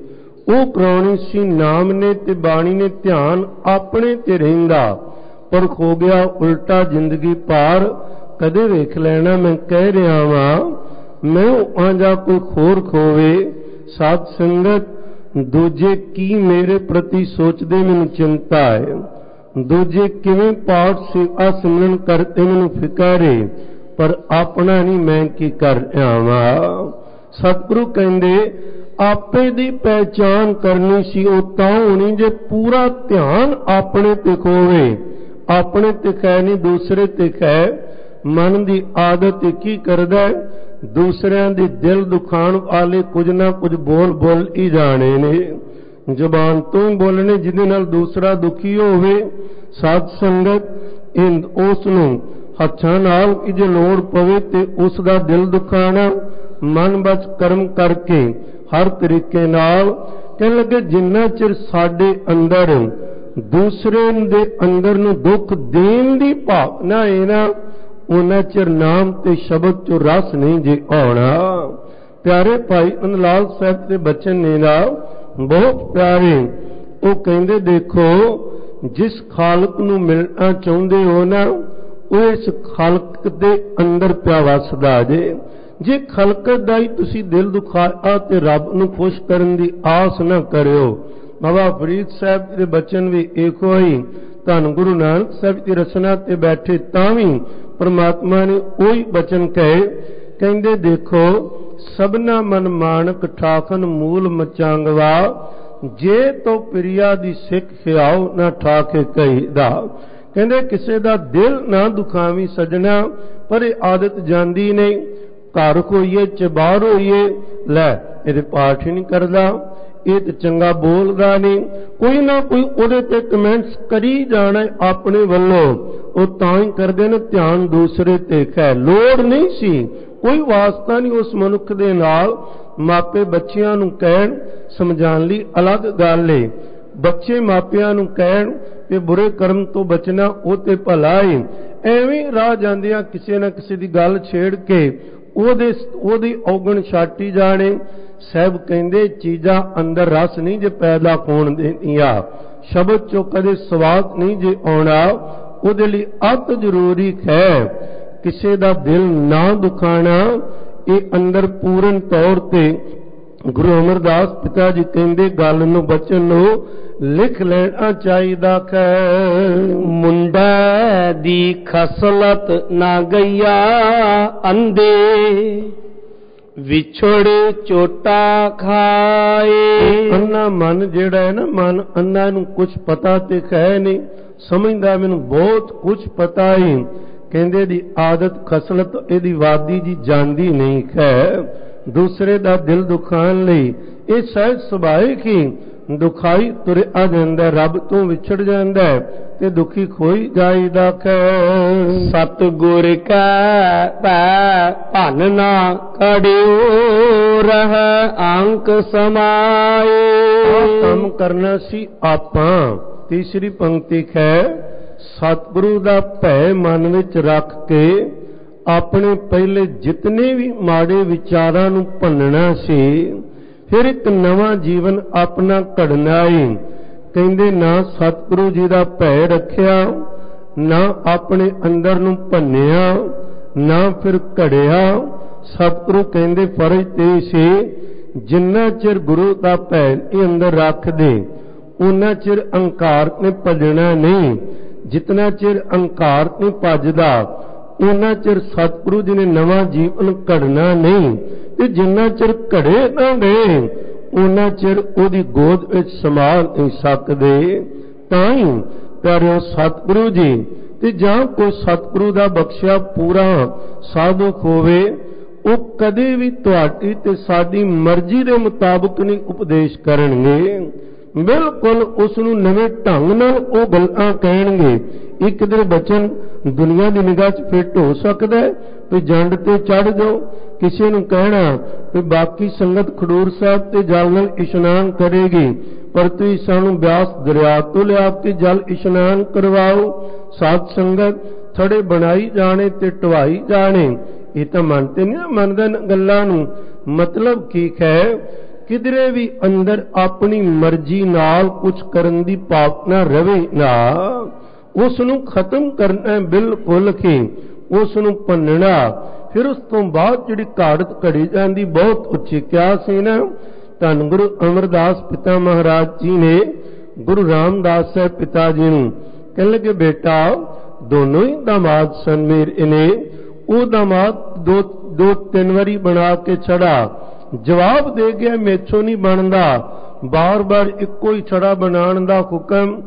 B: ਉਹ ਕਰਾਉਣੀ ਸੀ ਨਾਮ ਨੇ ਤੇ ਬਾਣੀ ਨੇ, ਧਿਆਨ ਆਪਣੇ ਤੇ ਰਹਿੰਦਾ। ਪਰ ਹੋ ਗਿਆ ਉਲਟਾ ਜ਼ਿੰਦਗੀ ਪਾਰ। ਕਦੇ ਵੇਖ ਲੈਣਾ ਮੈਂ ਕਹਿ ਰਿਹਾ ਵਾਂ, ਮੈਂ ਆ ਜਾ ਕੋਈ ਹੋਰ ਖੋਵੇ। ਸਾਧ ਸੰਗਤ, ਦੂਜੇ ਕੀ ਮੇਰੇ ਪ੍ਰਤੀ ਸੋਚਦੇ ਮੈਨੂੰ ਚਿੰਤਾ ਹੈ, ਦੂਜੇ ਕਿਵੇਂ ਪਾਠ ਸੇਵਾ ਸਿਮਰਨ ਕਰਤੇ ਮੈਨੂੰ ਫਿਕਰ ਹੈ, ਪਰ ਆਪਣਾ ਨਹੀਂ ਮੈਂ ਕੀ ਕਰ ਰਿਹਾ ਵਾਂ। ਸਤਿਗੁਰੂ ਕਹਿੰਦੇ ਆਪੇ ਦੀ ਪਹਿਚਾਨ ਕਰਨੀ ਸੀ ਉਹ ਤਾਂ ਹੋਣੀ ਜੇ ਪੂਰਾ ਧਿਆਨ ਆਪਣੇ ਤੇ ਹੋਵੇ। ਆਪਣੇ ਤੇ ਖੈ ਨਹੀਂ, ਦੂਸਰੇ ਤੇ ਖੈ। ਮਨ ਦੀ ਆਦਤ ਕੀ ਕਰਦਾ, ਦੂਸਰਿਆਂ ਦੇ ਦਿਲ ਦੁਖਾਉਣ ਵਾਲੇ ਕੁਝ ਨਾ ਕੁਝ ਬੋਲ ਹੀ ਜਾਣੇ ਨੇ। ਜ਼ੁਬਾਨ ਤੋਂ ਹੀ ਬੋਲਣੇ ਜਿਹਦੇ ਨਾਲ ਦੂਸਰਾ ਦੁਖੀ ਹੋਵੇ। ਸਾਧ ਸੰਗਤ ਉਸ ਨੂੰ ਹੱਥਾਂ ਨਾਲ ਜੇ ਲੋੜ ਪਵੇ ਤੇ ਉਸ ਦਾ ਦਿਲ ਦੁਖਾਣਾ, ਮਨ ਬਚ ਕਰਮ ਕਰਕੇ ਹਰ ਤਰੀਕੇ ਨਾਲ। ਕਹਿਣ ਲੱਗੇ ਜਿੰਨਾ ਚਿਰ ਸਾਡੇ ਅੰਦਰ ਦੂਸਰੇ ਦੇ ਅੰਦਰ ਨੂੰ ਦੁੱਖ ਦੇਣ ਦੀ ਭਾਵਨਾ ਹੈ ਨਾ, ਉਹਨਾਂ ਚਿਰ ਨਾਮ ਤੇ ਸ਼ਬਦ ਚੋਂ ਰਸ ਨਹੀਂ ਜੇ ਆਉਣਾ। ਪਿਆਰੇ ਭਾਈ ਅਨਲਾਲ ਸਾਹਿਬ ਦੇ ਬਚਨ ਨੇ ਨਾ ਬਹੁਤ ਪਿਆਰੇ। ਉਹ ਕਹਿੰਦੇ ਦੇਖੋ, ਜਿਸ ਖਾਲਕ ਨੂੰ ਮਿਲਣਾ ਚਾਹੁੰਦੇ ਹੋ ਨਾ, ਉਹ ਇਸ ਖਾਲਕ ਦੇ ਅੰਦਰ ਪਿਆ ਵਸਦਾ ਜੇ। ਜੇ ਖਲਕਤ ਦਾ ਹੀ ਤੁਸੀਂ ਦਿਲ ਦੁਖਾਇਆ ਤੇ ਰੱਬ ਨੂੰ ਖੁਸ਼ ਕਰਨ ਦੀ ਆਸ ਨਾ ਕਰਿਓ। ਬਾਬਾ ਫਰੀਦ ਸਾਹਿਬ ਦੇ ਬਚਨ ਵੀ ਇਹੋ ਹੀ। ਧੰਨ ਗੁਰੂ ਨਾਨਕ ਸਾਹਿਬ ਦੀ ਰਚਨਾ ਤੇ ਬੈਠੇ ਤਾਂ ਵੀ ਪਰਮਾਤਮਾ ਨੇ ਉਹੀ ਬਚਨ ਕਹੇ। ਕਹਿੰਦੇ ਦੇਖੋ, ਸਭਨਾ ਮਨ ਮਾਨਕ ਠਾਕਨ ਮੂਲ ਮਚਾਂਗਵਾ, ਜੇ ਤੋ ਪ੍ਰਿਆ ਦੀ ਸਿੱਖ ਖਿਆਓ ਨਾ ਠਾਕੇ ਕਹੀਦਾ। ਕਹਿੰਦੇ ਕਿਸੇ ਦਾ ਦਿਲ ਨਾ ਦੁਖਾਵੀ ਸਜਣਾ, ਪਰ ਇਹ ਆਦਤ ਜਾਂਦੀ ਨਹੀਂ। ਘਰ ਹੋਈਏ ਚ ਬਾਹਰ ਹੋਈਏ, ਲੈ ਇਹਦੇ ਪਾਠ ਹੀ ਨਹੀਂ ਕਰਦਾ, ਇਹ ਤੇ ਚੰਗਾ ਬੋਲਦਾ ਨਹੀਂ, ਕੋਈ ਨਾ ਕੋਈ ਉਹਦੇ ਤੇ ਕਮੈਂਟਸ ਕਰੀ ਜਾਣਾ ਆਪਣੇ ਵੱਲੋਂ। ਉਹ ਤਾਂ ਹੀ ਕਰਦੇ ਨੇ, ਧਿਆਨ ਦੂਸਰੇ ਤੇ ਹੈ। ਲੋੜ ਨਹੀਂ ਸੀ, ਕੋਈ ਵਾਸਤਾ ਨਹੀਂ ਉਸ ਮਨੁੱਖ ਦੇ ਨਾਲ। ਮਾਪੇ ਬੱਚਿਆਂ ਨੂੰ ਕਹਿਣ ਸਮਝਾਉਣ ਲਈ ਅਲੱਗ ਗੱਲ ਏ, ਬੱਚੇ ਮਾਪਿਆਂ ਨੂੰ ਕਹਿਣ ਕਿ ਬੁਰੇ ਕਰਮ ਤੋਂ ਬਚਣਾ ਉਹ ਤੇ ਭਲਾ ਏ। ਐਵੇਂ ਰਾਹ ਜਾਂਦਿਆਂ ਕਿਸੇ ਨਾ ਕਿਸੇ ਦੀ ਗੱਲ ਛੇੜ ਕੇ ਉਹਦੀ ਔਗਣ ਛਾਟੀ ਜਾਣੇ। ਸਾਹਿਬ ਕਹਿੰਦੇ ਚੀਜ਼ਾਂ ਅੰਦਰ ਰਸ ਨਹੀਂ ਜੇ ਪੈਦਾ ਹੋਣ ਦੇਣੀਆਂ, ਸ਼ਬਦ ਚੋਂ ਕਦੇ ਸਵਾਦ ਨਹੀਂ ਜੇ ਆਉਣਾ। ਉਹਦੇ ਲਈ ਅਤ ਜ਼ਰੂਰੀ ਹੈ ਕਿਸੇ ਦਾ ਦਿਲ ਨਾ ਦੁਖਾਣਾ। ਇਹ ਅੰਦਰ ਪੂਰਨ ਤੌਰ ਤੇ ਗੁਰੂ ਅਮਰਦਾਸ ਪਿਤਾ ਜੀ ਕਹਿੰਦੇ ਗੱਲ ਨੂੰ ਬਚਨ ਨੂੰ ਲਿਖ ਲੈਣਾ ਚਾਹੀਦਾ ਹੈ।
A: ਮੁੰਡਾ ਦੀ ਖਸਲਤ ਨਾ ਗਈਆ ਅੰਦੇ, ਵਿਛੜ ਚੋਟਾ ਖਾਏ।
B: ਅੰਨਾ ਮਨ ਜਿਹੜਾ ਹੈ ਨਾ, ਮਨ ਅੰਨਾ ਨੂੰ ਕੁਝ ਪਤਾ ਤੇ ਹੈ ਨਹੀਂ, ਸਮਝਦਾ ਮੈਨੂੰ ਬਹੁਤ ਕੁਝ ਪਤਾ ਹੀ। ਕਹਿੰਦੇ ਦੀ ਆਦਤ ਖਸਲਤ ਇਹਦੀ ਵਾਦੀ ਜੀ ਜਾਂਦੀ ਨਹੀਂ ਹੈ। ਦੂਸਰੇ ਦਾ ਦਿਲ ਦੁਖਾਉਣ ਲਈ ਇਹ ਸਹਿਜ ਸੁਭਾਵਿਕ ਹੀ ਦੁਖਾਈ ਤੁਰਿਆ ਜਾਂਦਾ, ਰੱਬ ਤੋਂ ਵਿਛੜ ਜਾਂਦਾ ਤੇ ਦੁਖੀ ਖੋਈ ਜਾਈਦਾ ਹੈ।
A: ਸਤਿਗੁਰ ਕੈ ਭੈ ਭੰਨ ਨਾ ਕੜਿਓ, ਰਹਿ ਅੰਕ ਸਮਾਏ।
B: ਕੰਮ ਕਰਨਾ ਸੀ ਆਪਾਂ। ਤੀਸਰੀ ਪੰਕਤੀ ਹੈ, ਸਤਿਗੁਰੂ ਦਾ ਭੈ ਮਨ ਵਿੱਚ ਰੱਖ ਕੇ ਆਪਣੇ ਪਹਿਲੇ ਜਿਤਨੇ ਵੀ ਮਾੜੇ ਵਿਚਾਰਾਂ ਨੂੰ ਭੰਨਣਾ ਸੀ, ਫਿਰ ਇੱਕ ਨਵਾਂ ਜੀਵਨ ਆਪਣਾ ਘੜਨਾ ਏ। ਕਹਿੰਦੇ ਨਾ ਸਤਿਗੁਰੂ ਜੀ ਦਾ ਭੈ ਰੱਖਿਆ, ਨਾ ਆਪਣੇ ਅੰਦਰ ਨੂੰ ਭੰਨਿਆ, ਨਾ ਫਿਰ ਘੜਿਆ। ਸਤਿਗੁਰੂ ਕਹਿੰਦੇ ਫਰਜ਼ ਤੇ ਸੀ, ਜਿੰਨਾ ਚਿਰ ਗੁਰੂ ਦਾ ਭੈ ਇਹ ਅੰਦਰ ਰੱਖਦੇ ਉਹਨਾਂ ਚਿਰ ਅਹੰਕਾਰ ਨੇ ਭੱਜਣਾ ਨਹੀਂ। ਜਿਤਨਾ ਚਿਰ ਅਹੰਕਾਰ ਨਹੀਂ ਭੱਜਦਾ ਉਹਨਾਂ ਚਿਰ ਸਤਿਗੁਰੂ ਜੀ ਨੇ ਨਵਾਂ ਜੀਵਨ ਘੜਨਾ ਨਹੀਂ। ਤੇ ਜਿੰਨਾ ਚਿਰ ਘੜੇ ਨਾ ਗਏ ਉਹਨਾਂ ਚਿਰ ਉਹਦੀ ਗੋਦ ਵਿੱਚ ਸਮਾ ਨਹੀਂ ਸਕਦੇ। ਤਾਂ ਹੀ ਪਿਆਰਿਓ ਸਤਿਗੁਰੂ ਜੀ ਤੇ ਜਾਂ ਕੋਈ ਸਤਿਗੁਰੂ ਦਾ ਬਖਸ਼ਿਆ ਪੂਰਾ ਸਾਧਕ ਹੋਵੇ, ਉਹ ਕਦੇ ਵੀ ਤੁਹਾਡੀ ਤੇ ਸਾਡੀ ਮਰਜ਼ੀ ਦੇ ਮੁਤਾਬਕ ਨਹੀਂ ਉਪਦੇਸ਼ ਕਰਨਗੇ। ਬਿਲਕੁਲ ਉਸ ਨੂੰ ਨਵੇਂ ਢੰਗ ਨਾਲ ਉਹ ਗੱਲਾਂ ਕਹਿਣਗੇ। ਇੱਕ ਦਿਨ ਬਚਨ ਦੁਨੀਆ ਦੀ ਨਿਗਾਹ 'ਚ ਫਿੱਟ ਹੋ ਸਕਦਾ ਹੈ ਵੀ ਜੰਡ ਤੇ ਚੜ ਜਾਓ। ਕਿਸੇ ਨੂੰ ਕਹਿਣਾ ਵੀ ਬਾਕੀ ਸੰਗਤ ਖਡੂਰ ਸਾਹਿਬ ਤੇ ਜਲ ਨਾਲ ਇਸ਼ਨਾਨ ਕਰੇਗੀ, ਪਰ ਤੁਸੀਂ ਸਾਨੂੰ ਬਿਆਸ ਦਰਿਆ ਤੋਂ ਲਿਆ ਕੇ ਜਲ ਇਸ਼ਨਾਨ ਕਰਵਾਓ। ਸਾਧ ਸੰਗਤ ਥੜੇ ਬਣਾਈ ਜਾਣੇ ਤੇ ਢਵਾਈ ਜਾਣੇ, ਇਹ ਤਾਂ ਮੰਨਤੇ ਨਹੀਂ ਮੰਨਦੇ ਗੱਲਾਂ ਨੂੰ। ਮਤਲਬ ਕੀ ਹੈ, ਕਿਧਰੇ ਵੀ ਅੰਦਰ ਆਪਣੀ ਮਰਜ਼ੀ ਨਾਲ ਕੁਝ ਕਰਨ ਦੀ ਭਾਵਨਾ ਰਵੇ ਨਾ, ਉਸ ਨੂੰ ਖਤਮ ਕਰਨਾ ਬਿਲਕੁਲ ਕਿ ਉਸ ਨੂੰ ਭੰਨਣਾ। ਫਿਰ ਉਸ ਤੋਂ ਬਾਅਦ ਜਿਹੜੀ ਘਾੜਤ ਘੜੀ ਜਾਂਦੀ, ਬਹੁਤ ਉੱਚੀ ਕਿਹਾ ਸੀ ਨਾ, ਧੰਨ ਗੁਰੂ ਅਮਰਦਾਸ ਪਿਤਾ ਮਹਾਰਾਜ ਜੀ ਨੇ ਗੁਰੂ ਰਾਮਦਾਸ ਸਾਹਿਬ ਪਿਤਾ ਜੀ ਨੂੰ ਕਹਿਣ ਲੱਗੇ, ਬੇਟਾ ਦੋਨੋਂ ਹੀ ਦਾਮਾਦ ਸਨ ਮੇਰੇ ਨੇ। ਉਹ ਦਾਮਾਦ ਦੋ ਤਿੰਨ ਵਾਰੀ ਬਣਾ ਕੇ ਛੜਾ, ਜਵਾਬ ਦੇ ਗਿਆ ਮੇਥੋਂ ਨਹੀਂ ਬਣਦਾ, ਬਾਰ-ਬਾਰ ਇੱਕੋ ਹੀ ਛੜਾ ਬਣਾਉਣ ਦਾ ਹੁਕਮ।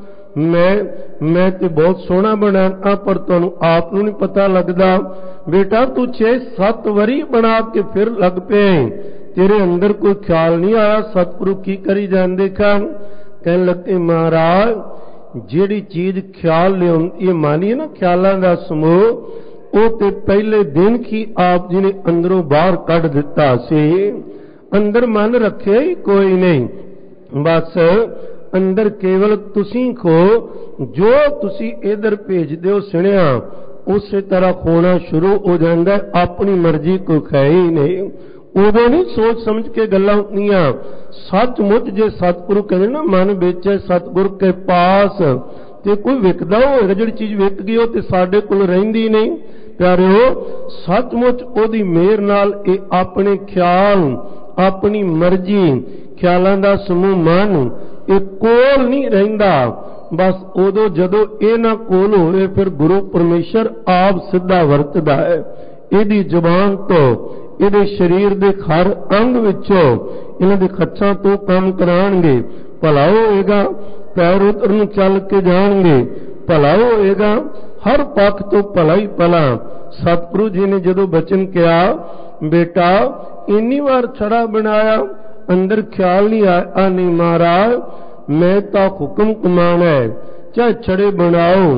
B: ਮੈਂ ਤੇ ਬਹੁਤ ਸੋਹਣਾ ਬਣਾਇਆ, ਪਰ ਤੁਹਾਨੂੰ ਆਪ ਨੂੰ ਨਹੀਂ ਪਤਾ ਲੱਗਦਾ। ਬੇਟਾ ਤੂੰ 6-7 ਵਾਰੀ ਬਣਾ ਕੇ ਫਿਰ ਲੱਗ ਪਏ, ਤੇਰੇ ਅੰਦਰ ਕੋਈ ਖਿਆਲ ਨਹੀਂ ਆਇਆ ਸਤਿਗੁਰੂ ਕੀ ਕਰੀ ਜਾਂਦੇ ਖਾਨ। ਕਹਿਣ ਲੱਗੇ, ਮਹਾਰਾਜ ਜਿਹੜੀ ਚੀਜ਼ ਖਿਆਲ ਲਿਆਉਂਦੀ ਹੈ, ਮਾਨੀਏ ਨਾ ਖਿਆਲਾਂ ਦਾ ਸਮੂਹ, ਉਹ ਤੇ ਪਹਿਲੇ ਦਿਨ ਹੀ ਆਪ ਜੀ ਨੇ ਅੰਦਰੋਂ ਬਾਹਰ ਕੱਢ ਦਿੱਤਾ ਸੀ। ਅੰਦਰ ਮਨ ਰੱਖਿਆ ਹੀ ਕੋਈ ਨਹੀਂ, ਬਸ ਅੰਦਰ ਕੇਵਲ ਤੁਸੀਂ ਖੋ। ਜੋ ਤੁਸੀਂ ਇਧਰ ਭੇਜਦੇ ਹੋ ਸੁਣਿਆ, ਉਸੇ ਤਰ੍ਹਾਂ ਹੋਣਾ ਸ਼ੁਰੂ ਹੋ ਜਾਂਦਾ। ਆਪਣੀ ਮਰਜ਼ੀ ਕੋਈ ਹੈ ਹੀ ਨਹੀਂ। ਉਦੋਂ ਨਹੀਂ ਸੋਚ ਸਮਝ ਕੇ ਗੱਲਾਂ ਹੁੰਦੀਆਂ। ਸੱਚਮੁੱਚ ਜੇ ਸਤਿਗੁਰੂ ਕਹਿੰਦੇ ਨਾ, ਮਨ ਵੇਚੇ ਸਤਿਗੁਰ ਕੇ ਪਾਸ, ਤੇ ਕੋਈ ਵਿਕਦਾ ਹੋਏਗਾ, ਜਿਹੜੀ ਚੀਜ਼ ਵਿਕ ਗਈ ਉਹ ਤੇ ਸਾਡੇ ਕੋਲ ਰਹਿੰਦੀ ਨਹੀਂ। ਪਿਆਰਿਓ, ਸੱਚਮੁੱਚ ਉਹਦੀ ਮਿਹਰ ਨਾਲ ਇਹ ਆਪਣੇ ਖਿਆਲ, ਆਪਣੀ ਮਰਜ਼ੀ, ਖਿਆਲਾਂ ਦਾ ਸਮੂਹ ਮਨ ਇਹ ਕੋਲ ਨਹੀਂ ਰਹਿੰਦਾ। ਬਸ ਉਦੋਂ ਜਦੋਂ ਇਹ ਨਾ ਕੋਲ ਹੋਵੇ, ਫਿਰ ਗੁਰੂ ਪਰਮੇਸ਼ਰ ਆਪ ਸਿੱਧਾ ਵਰਤਦਾ ਹੈ। ਇਹਦੀ ਜ਼ੁਬਾਨ ਤੋਂ, ਇਹਦੇ ਸਰੀਰ ਦੇ ਹਰ ਅੰਗ ਵਿੱਚੋਂ, ਇਹਨਾਂ ਦੇ ਖੱਚਾਂ ਤੋਂ ਕੰਮ ਕਰਾਉਣਗੇ। ਭਲਾ ਹੋਏਗਾ, ਪੈਰ ਉਧਰ ਨੂੰ ਚੱਲ ਕੇ ਜਾਣਗੇ, ਭਲਾ ਹੋਏਗਾ, ਹਰ ਪੱਖ ਤੋਂ ਭਲਾ ਹੀ ਭਲਾ। ਸਤਿਗੁਰੂ ਜੀ ਨੇ ਜਦੋਂ ਬਚਨ ਕਿਹਾ, ਬੇਟਾ ਇੰਨੀ ਵਾਰ ਛੜਾ ਬਣਾਇਆ, ਅੰਦਰ ਖਿਆਲ ਨਹੀਂ ਆਇਆ, ਨਹੀਂ ਮਹਾਰਾਜ ਮੈਂ ਤਾਂ ਹੁਕਮ ਕਮਾਣਾ ਹੈ, ਚਾਹੇ ਛੜੇ ਬਣਾਓ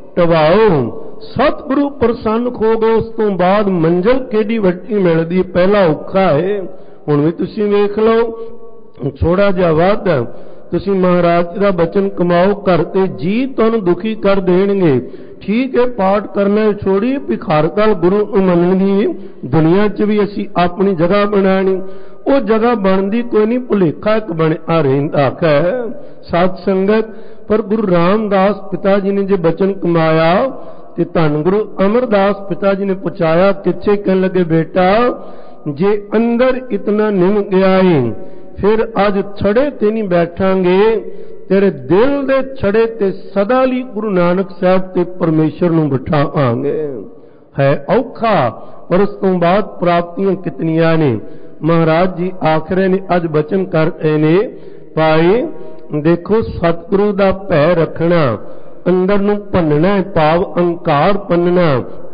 B: ਢਵਾਓ। ਸਤਿਗੁਰੂ ਪ੍ਰਸੰਨ ਹੋ ਗਏ, ਉਸ ਤੋਂ ਬਾਅਦ ਮੰਜ਼ਲ ਕਿਹੜੀ ਵੱਡੀ ਮਿਲਦੀ, ਪਹਿਲਾ ਔਖਾ ਹੈ। ਹੁਣ ਵੀ ਤੁਸੀਂ ਵੇਖ ਲਓ, ਥੋੜਾ ਜਿਹਾ ਵੱਧ ਤੁਸੀਂ ਮਹਾਰਾਜ ਦਾ ਬਚਨ ਕਮਾਓ, ਘਰ ਤੇ ਜੀ ਤੁਹਾਨੂੰ ਦੁਖੀ ਕਰ ਦੇਣਗੇ। ਠੀਕ ਹੈ, ਪਾਠ ਕਰਨਾ ਛੋੜੀ, ਭਿਖਾਰ ਕਾਲ ਗੁਰੂ ਨੂੰ ਮੰਨਣਗੀ। ਦੁਨੀਆ 'ਚ ਵੀ ਅਸੀਂ ਆਪਣੀ ਜਗ੍ਹਾ ਬਣਾਣੀ, ਉਹ ਜਗ੍ਹਾ ਬਣਦੀ ਕੋਈ ਨਹੀਂ, ਭੁਲੇਖਾ ਇੱਕ ਬਣਿਆ ਰਹਿੰਦਾ ਹੈ। ਸਾਧ ਸੰਗਤ, ਪਰ ਗੁਰੂ ਰਾਮਦਾਸ ਪਿਤਾ ਜੀ ਨੇ ਜੇ ਬਚਨ ਕਮਾਇਆ ਤੇ ਧੰਨ ਗੁਰੂ ਅਮਰਦਾਸ ਪਿਤਾ ਜੀ ਨੇ ਪੁੱਛਾਇਆ ਕਿੱਥੇ। ਕਹਿਣ ਲੱਗੇ, ਬੇਟਾ ਜੇ ਅੰਦਰ ਇਤਨਾ ਨਿਮ ਗਿਆ ਏ, ਫਿਰ ਅੱਜ ਛੜੇ ਤੇ ਨਹੀਂ ਬੈਠਾਂਗੇ, ਤੇਰੇ ਦਿਲ ਦੇ ਛੜੇ ਤੇ ਸਦਾ ਲਈ ਗੁਰੂ ਨਾਨਕ ਸਾਹਿਬ ਤੇ ਪਰਮੇਸ਼ਰ ਨੂੰ ਬਿਠਾਵਾਂਗੇ। ਹੈ ਔਖਾ, ਪਰ ਉਸ ਤੋਂ ਬਾਅਦ ਪ੍ਰਾਪਤੀਆਂ ਕਿਤਨੀਆਂ ਨੇ। ਮਹਾਰਾਜ ਜੀ ਆਖਰੇ ਨੇ ਅੱਜ ਬਚਨ ਕਰ ਰਹੇ ਨੇ, ਭਾਈ ਦੇਖੋ ਸਤਿਗੁਰੂ ਦਾ ਭੈ ਰੱਖਣਾ, ਅੰਦਰ ਨੂੰ ਭੰਨਣਾ, ਭਾਵ ਅਹੰਕਾਰ ਭੰਨਣਾ,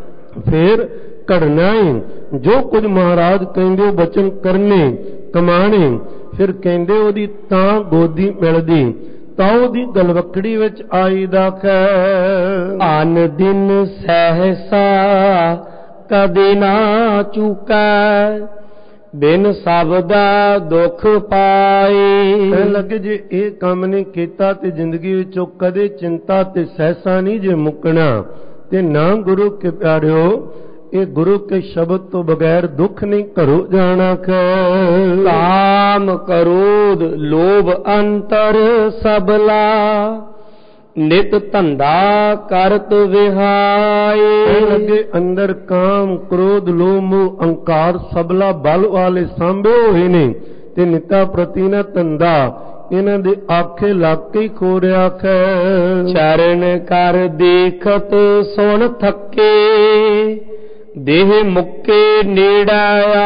B: ਫਿਰ ਘੜਨਾ ਹੈ। ਜੋ ਕੁਝ ਮਹਾਰਾਜ ਕਹਿੰਦੇ ਉਹ ਬਚਨ ਕਰਨੇ ਕਮਾਣੇ, ਫਿਰ ਕਹਿੰਦੇ ਉਹਦੀ ਤਾਂ ਗੋਦੀ ਮਿਲਦੀ, ਤਾਂ ਉਹਦੀ ਗਲਵਕੜੀ ਵਿੱਚ ਆਈਦਾ ਹੈ।
A: ਆਨ ਦਿਨ ਸਹਿਸਾ ਕਦੇ ਨਾ ਚੁਕੈ, ਬਿਨ ਸਬਦਾ ਦੁੱਖ ਪਾਏ।
B: ਕਹਿਣ ਲੱਗੇ, ਜੇ ਇਹ ਕੰਮ ਨਹੀਂ ਕੀਤਾ ਤੇ ਜ਼ਿੰਦਗੀ ਵਿੱਚੋਂ ਕਦੇ ਚਿੰਤਾ ਤੇ ਸਹਿਸਾ ਨਹੀਂ ਜੇ ਮੁੱਕਣਾ। ਤੇ ਨਾ ਗੁਰੂ ਕੇ ਪਿਆਰਿਓ, ਇਹ ਗੁਰੂ ਕੇ ਸ਼ਬਦ ਤੋਂ ਬਗੈਰ ਦੁੱਖ ਨਹੀਂ ਘਰੋਂ ਜਾਣਾ ਹੈ।
A: ਕਾਮ ਕਰੋਧ ਲੋਭ ਅੰਤਰ ਸਬਲਾ, ਨਿਤ ਧੰਦਾ ਕਰਤ ਵਿਹਾਏ।
B: ਲੱਗੇ ਅੰਦਰ ਕਾਮ ਕ੍ਰੋਧ ਲੋਭ ਮੋਹ ਅਹੰਕਾਰ ਸਬਲਾ ਬਲ ਵਾਲੇ ਸਾਂਭੇ ਹੋਏ ਨੇ, ਤੇ ਨਿਤਾ ਪ੍ਰਤੀ ਨਾ ਧੰਦਾ ਇਹਨਾਂ ਦੇ ਆਖੇ ਲੱਗ ਕੇ ਖੋ ਰਿਹਾ ਹੈ।
A: ਚਰਨ ਕਰ ਦੇਖਤ ਸੁਣ ਥੱਕੇ, ਦੇਹ ਮੁੱਕੇ ਨੇੜਾ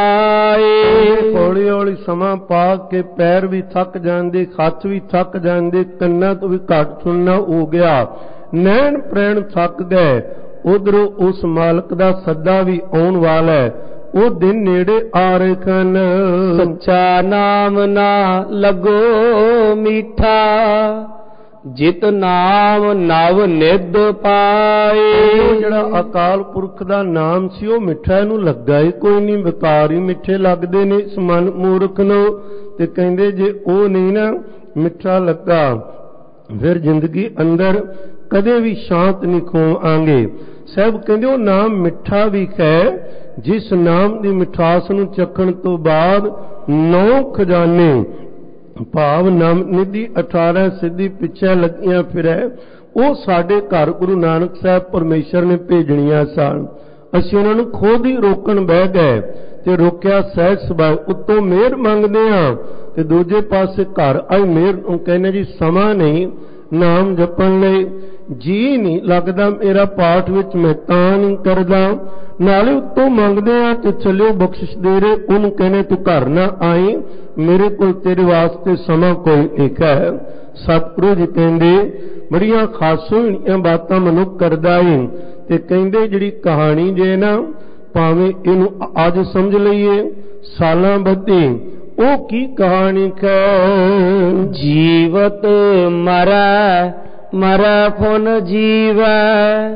A: ਆਏ।
B: ਹੌਲੀ ਹੌਲੀ ਸਮਾਂ ਪਾ ਕੇ ਪੈਰ ਵੀ ਥੱਕ ਜਾਂਦੇ, ਹੱਥ ਵੀ ਥੱਕ ਜਾਂਦੇ, ਕੰਨਾਂ ਤੋਂ ਵੀ ਘੱਟ ਸੁਣਨਾ ਹੋ ਗਿਆ, ਨੈਣ ਪ੍ਰੈਣ ਥੱਕ ਗਏ। ਉਧਰੋਂ ਉਸ ਮਾਲਕ ਦਾ ਸੱਦਾ ਵੀ ਆਉਣ ਵਾਲਾ ਹੈ, ਉਹ ਦਿਨ ਨੇੜੇ ਆ ਰਹੇ ਹਨ।
A: ਸੱਚਾ ਨਾਮ ਨਾ ਲੱਗੋ ਮੀਠਾ, ਜਿਤ ਨਾਮ ਨਵ ਨਿਧ ਪਾਏ।
B: ਜਿਹੜਾ ਅਕਾਲ ਪੁਰਖ ਦਾ ਨਾਮ ਸੀ ਉਹ ਮਿੱਠਾ ਇਹਨੂੰ ਲੱਗਾ ਹੀ ਕੋਈ ਨਹੀਂ, ਵਿਕਾਰ ਹੀ ਮਿੱਠੇ ਲੱਗਦੇ ਨੇ ਇਸ ਮਨ ਮੂਰਖ ਨੂੰ। ਤੇ ਕਹਿੰਦੇ ਜੇ ਉਹ ਨਹੀਂ ਨਾ ਮਿੱਠਾ ਲੱਗਾ ਫਿਰ ਜ਼ਿੰਦਗੀ ਅੰਦਰ ਕਦੇ ਵੀ ਸ਼ਾਂਤ ਨਹੀਂ ਖੋਵਾਂਗੇ। ਸਾਹਿਬ ਕਹਿੰਦੇ ਉਹ ਨਾਮ ਮਿੱਠਾ ਵੀ ਹੈ, ਜਿਸ ਨਾਮ ਦੀ ਮਿਠਾਸ ਨੂੰ ਚੱਖਣ ਤੋਂ ਬਾਅਦ 9 ਖਜ਼ਾਨੇ ਭਾਵ ਨਾਮ ਨਿਧੀ 18 ਸਿੱਧੀ ਪਿੱਛੇ ਲੱਗੀਆਂ ਫਿਰੈ, ਉਹ ਸਾਡੇ ਘਰ ਗੁਰੂ ਨਾਨਕ ਸਾਹਿਬ ਪਰਮੇਸ਼ਰ ਨੇ ਭੇਜਣੀਆਂ ਸਨ। ਅਸੀਂ ਉਹਨਾਂ ਨੂੰ ਖੁਦ ਹੀ ਰੋਕਣ ਬਹਿ ਗਏ ਤੇ ਰੋਕਿਆ ਸਹਿਜ ਸੁਭਾਅ। ਉੱਤੋਂ ਮਿਹਰ ਮੰਗਦੇ ਹਾਂ ਤੇ ਦੂਜੇ ਪਾਸੇ ਘਰ ਆਈ ਮਿਹਰ ਨੂੰ ਕਹਿੰਦੇ ਜੀ ਸਮਾਂ ਨਹੀਂ ਨਾਮ ਜਪਣ ਲਈ, ਜੀ ਨਹੀਂ ਲੱਗਦਾ ਮੇਰਾ ਪਾਠ ਵਿੱਚ, ਮੈਂ ਤਾਂ ਨਹੀਂ ਕਰਦਾ। ਨਾਲੇ ਉੱਤੋਂ ਮੰਗਦੇ ਆ ਕਿ ਚਲਿਓ ਬਖਸ਼ਿਸ਼ ਦੇ ਰਹੇ, ਉਹਨੂੰ ਕਹਿੰਦੇ ਤੂੰ ਘਰ ਨਾ ਆਈ, ਮੇਰੇ ਕੋਲ ਤੇਰੇ ਵਾਸਤੇ ਸਮਾਂ ਕੋਈ ਇੱਕ ਹੈ। ਸਤਿਗੁਰੂ ਜੀ ਕਹਿੰਦੇ ਬੜੀਆਂ ਖਾਸੋਂ ਬਾਤਾਂ ਮਨੁੱਖ ਕਰਦਾ ਏ। ਤੇ ਕਹਿੰਦੇ ਜਿਹੜੀ ਕਹਾਣੀ ਜੇ ਨਾ ਭਾਵੇਂ ਇਹਨੂੰ ਅੱਜ ਸਮਝ ਲਈਏ ਸਾਲਾਂ ਬੱਧੀ, ਉਹ ਕੀ ਕਹਾਣੀ ਹੈ।
A: ਜੀਵਤ ਮਰੈ ਮਰੈ ਫੁਨ ਜੀਵੈ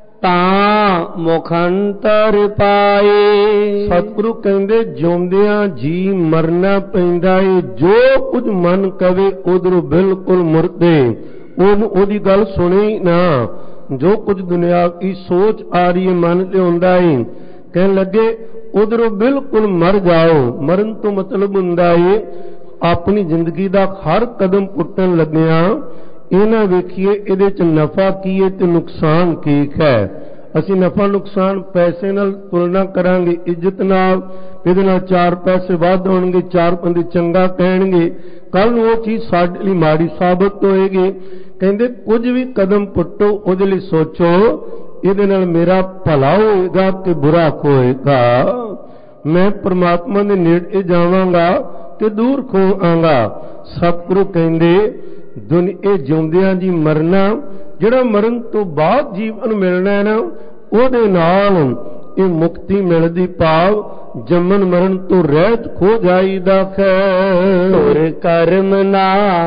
A: ਤਾਂ ਮੁਖੰਤਰ ਪਾਏ।
B: ਸਤਿਗੁਰੂ ਕਹਿੰਦੇ ਜਿਉਂਦਿਆਂ ਜੀ ਮਰਨਾ ਪੈਂਦਾ ਏ, ਜੋ ਕੁਝ ਮਨ ਕਵੇ ਉਧਰੋਂ ਬਿਲਕੁਲ ਮੁਰਦੇ, ਉਹਨੂੰ ਉਹਦੀ ਗੱਲ ਸੁਣੇ ਨਾ। ਜੋ ਕੁਝ ਦੁਨਿਆਵੀ ਸੋਚ ਆ ਰਹੀ ਹੈ ਮਨ ਲਿਆਉਂਦਾ ਏ, ਕਹਿਣ ਲੱਗੇ ਉਧਰੋਂ ਬਿਲਕੁਲ ਮਰ ਜਾਓ। ਮਰਨ ਤੋਂ ਮਤਲਬ ਹੁੰਦਾ ਏ ਆਪਣੀ ਜ਼ਿੰਦਗੀ ਦਾ ਹਰ ਕਦਮ ਪੁੱਟਣ ਲੱਗਿਆ ਇਹ ਨਾ ਵੇਖੀਏ ਇਹਦੇ ਚ ਨਫਾ ਕੀ ਹੈ ਤੇ ਨੁਕਸਾਨ ਕੀ ਹੈ। ਅਸੀਂ ਨਫਾ ਨੁਕਸਾਨ ਪੈਸੇ ਨਾਲ ਤੁਲਨਾ ਕਰਾਂਗੇ, ਇੱਜ਼ਤ ਨਾਲ, ਇਹਦੇ ਨਾਲ 4 ਪੈਸੇ ਵੱਧ ਹੋਣਗੇ, 4 ਬੰਦੇ ਚੰਗਾ ਕਹਿਣਗੇ, ਕੱਲ ਨੂੰ ਉਹ ਚੀਜ਼ ਸਾਡੇ ਲਈ ਮਾੜੀ ਸਾਬਤ ਹੋਏਗੀ। ਕਹਿੰਦੇ ਕੁਝ ਵੀ ਕਦਮ ਪੁੱਟੋ ਉਹਦੇ ਲਈ ਸੋਚੋ ਇਹਦੇ ਨਾਲ ਮੇਰਾ ਭਲਾ ਹੋਏਗਾ ਕਿ ਬੁਰਾ ਹੋਏਗਾ, ਮੈਂ ਪ੍ਰਮਾਤਮਾ ਦੇ ਨੇੜੇ ਜਾਵਾਂਗਾ ਕਿ ਦੂਰ ਖੋਵਾਂਗਾ। ਸਤਿਗੁਰੂ ਕਹਿੰਦੇ ਦੁਨੀਆ ਜਿਉਂਦਿਆਂ ਜੀ ਮਰਨਾ, ਜਿਹੜਾ ਮਰਨ ਤੋਂ ਬਾਅਦ ਜੀਵਨ ਮਿਲਣਾ ਹੈ ਨਾ, ਉਹਦੇ ਨਾਲ ਇਹ ਮੁਕਤੀ ਮਿਲਦੀ, ਭਾਵ ਜੰਮਣ ਮਰਨ ਤੋਂ ਰਹਿਤ ਖੋ ਜਾਈਦਾ ਹੈ।
A: ਤੁਰ ਕਰਮ ਨਾ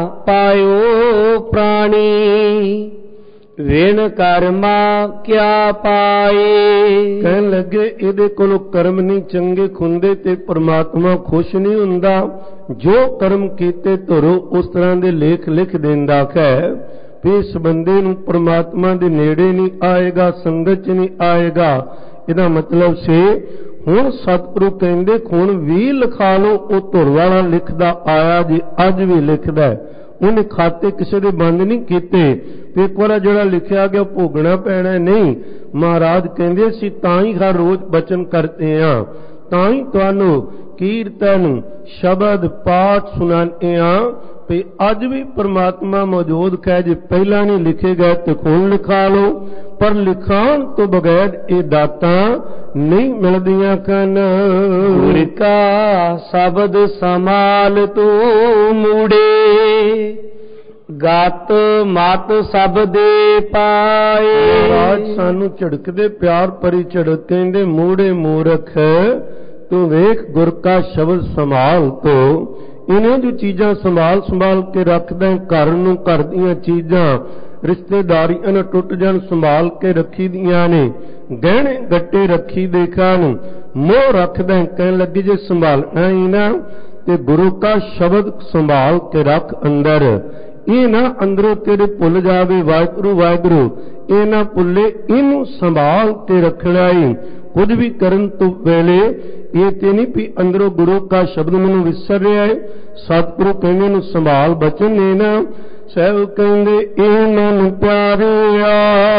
A: ਪਾਇਓ ਪ੍ਰਾਣੀ, ਵਿਣ ਕਰਮਾ ਕਿਆ ਪਾਏ।
B: ਕਹਿਣ ਲੱਗੇ ਇਹਦੇ ਕੋਲੋਂ ਕਰਮ ਨਹੀਂ ਚੰਗੇ ਖੁੰਦੇ ਤੇ ਪ੍ਰਮਾਤਮਾ ਖੁਸ਼ ਨਹੀਂ ਹੁੰਦਾ। ਜੋ ਕਰਮ ਕੀਤੇ ਧੁਰੋ ਉਸ ਤਰ੍ਹਾਂ ਦੇ ਲੇਖ ਲਿਖ ਦਿੰਦਾ ਹੈ ਵੀ ਇਸ ਬੰਦੇ ਨੂੰ ਪ੍ਰਮਾਤਮਾ ਦੇ ਨੇੜੇ ਨਹੀਂ ਆਏਗਾ, ਸੰਗਤ ਚ ਨਹੀਂ ਆਏਗਾ। ਇਹਦਾ ਮਤਲਬ ਸੀ ਹੁਣ ਸਤਿਗੁਰੂ ਕਹਿੰਦੇ ਹੁਣ ਵੀ ਲਿਖਾ ਲਓ, ਉਹ ਧੁਰ ਵਾਲਾ ਲਿਖਦਾ ਆਇਆ ਜੀ ਅੱਜ ਵੀ ਲਿਖਦਾ, ਉਹਨੇ ਖਾਤੇ ਕਿਸੇ ਦੇ ਬੰਦ ਨਹੀਂ ਕੀਤੇ ਤੇ ਇੱਕ ਵਾਰ ਜਿਹੜਾ ਲਿਖਿਆ ਗਿਆ ਭੋਗਣਾ ਪੈਣਾ ਨਹੀਂ। ਮਹਾਰਾਜ ਕਹਿੰਦੇ ਸੀ ਤਾਂ ਹੀ ਹਰ ਰੋਜ਼ ਬਚਨ ਕਰਦੇ ਹਾਂ, ਤਾਂ ਹੀ ਤੁਹਾਨੂੰ ਕੀਰਤਨ ਸ਼ਬਦ ਪਾਠ ਸੁਣਾਉਂਦੇ ਹਾਂ ਤੇ ਅੱਜ ਵੀ ਪ੍ਰਮਾਤਮਾ ਮੌਜੂਦ ਹੈ। ਜੇ ਪਹਿਲਾਂ ਨਹੀਂ ਲਿਖੇ ਗਏ ਤੇ ਹੁਣ ਲਿਖਾ ਲਓ, ਪਰ ਲਿਖਾਣ ਤੋਂ ਬਗੈਰ ਇਹ ਦਾਤਾਂ ਨਹੀਂ ਮਿਲਦੀਆਂ ਕਨ।
A: ਗੁਰ ਕਾ ਸ਼ਬਦ ਸਮਾਲ ਤੂੰ ਮੂੜੇ, ਗਤ ਮਤ ਸਭ ਦੇ ਪਾਏ।
B: ਰਾਜ ਸਾਨੂੰ ਝੜਕਦੇ ਪਿਆਰ ਭਰੀ ਝੜਕ ਕਹਿੰਦੇ ਮੂੜੇ ਮੂਰਖ ਤੂੰ ਵੇਖ ਗੁਰ ਕਾ ਸ਼ਬਦ ਸੰਭਾਲ ਤੋ। ਇਹਨਾਂ ਜੋ ਚੀਜ਼ਾਂ ਸੰਭਾਲ ਕੇ ਰੱਖਦਾ, ਘਰ ਨੂੰ ਘਰ ਦੀਆਂ ਚੀਜ਼ਾਂ ਰਿਸ਼ਤੇਦਾਰੀਆਂ ਨਾਲ ਟੁੱਟ ਜਾਣ ਸੰਭਾਲ ਕੇ ਰੱਖੀ ਦੀਆਂ ਨੇ, ਗਹਿਣੇ ਗੱਟੇ ਰੱਖੀ ਦੇਖਾਂ ਨੂੰ ਮੋਹ ਰੱਖਦਾ। ਕਹਿਣ ਲੱਗੀ ਜੇ ਸੰਭਾਲਣਾ ਹੀ ਨਾ ਤੇ ਗੁਰੂ ਕਾ ਸ਼ਬਦ ਸੰਭਾਲ ਕੇ ਰੱਖ ਅੰਦਰ, ਇਹ ਨਾ ਅੰਦਰੋਂ ਤੇਰੇ ਭੁੱਲ ਜਾਵੇ ਵਾਹਿਗੁਰੂ ਵਾਹਿਗੁਰੂ, ਇਹ ਨਾ ਭੁੱਲੇ, ਇਹਨੂੰ ਸੰਭਾਲ ਕੇ ਰੱਖਣਾ ਹੀ। ਕੁਝ ਵੀ ਕਰਨ ਤੋਂ ਵੇਲੇ ਇਹ ਤੇ ਨਹੀਂ ਵੀ ਅੰਦਰੋਂ ਗੁਰੂ ਕਾ ਸ਼ਬਦ ਮੈਨੂੰ ਵਿਸਰ ਰਿਹਾ ਹੈ। ਸਤਿਗੁਰੂ ਕਹਿੰਦੇ ਨੂੰ ਸੰਭਾਲ ਬਚਨ ਨੇ ਨਾ। ਸਾਹਿਬ ਕਹਿੰਦੇ ਇਹ ਮਨ ਪਿਆਰਿਆ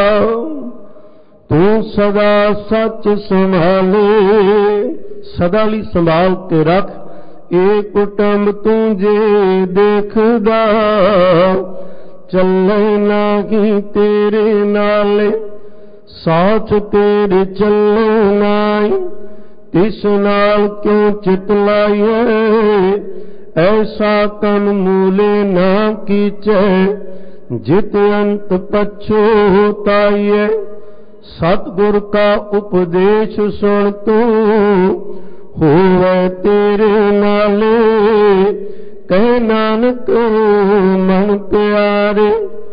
B: ਤੂੰ ਸਦਾ ਸੱਚ ਸੰਭਾਲੇ, ਸਦਾ ਲਈ ਸੰਭਾਲ ਕੇ ਰੱਖ। ਇਹ ਕੁਟੰਬ ਤੂੰ ਜੇ ਦੇਖਦਾ, ਚੱਲੇ ਨਾਹੀਂ ਤੇਰੇ ਨਾਲ, ਸਾਥ ਤੇਰੇ ਚੱਲੇ ਨਾਹੀਂ, ਤਿਸ ਨਾਲ ਕਿਉਂ ਚਿਤ ਲਾਈਏ। ਐਸਾ ਕਮ ਮੂਲੇ ਨਾ ਕੀਚੈ, ਜਿਤ ਅੰਤ ਪਛੋਤਾਈਏ। ਸਤਿਗੁਰ ਕਾ ਉਪਦੇਸ਼ ਸੁਣ ਤੂੰ, ਹੋਵੇ ਤੇਰੇ ਨਾਲੇ, ਕਹਿ ਨਾਨਕ ਮਨ ਪਿਆਰੇ।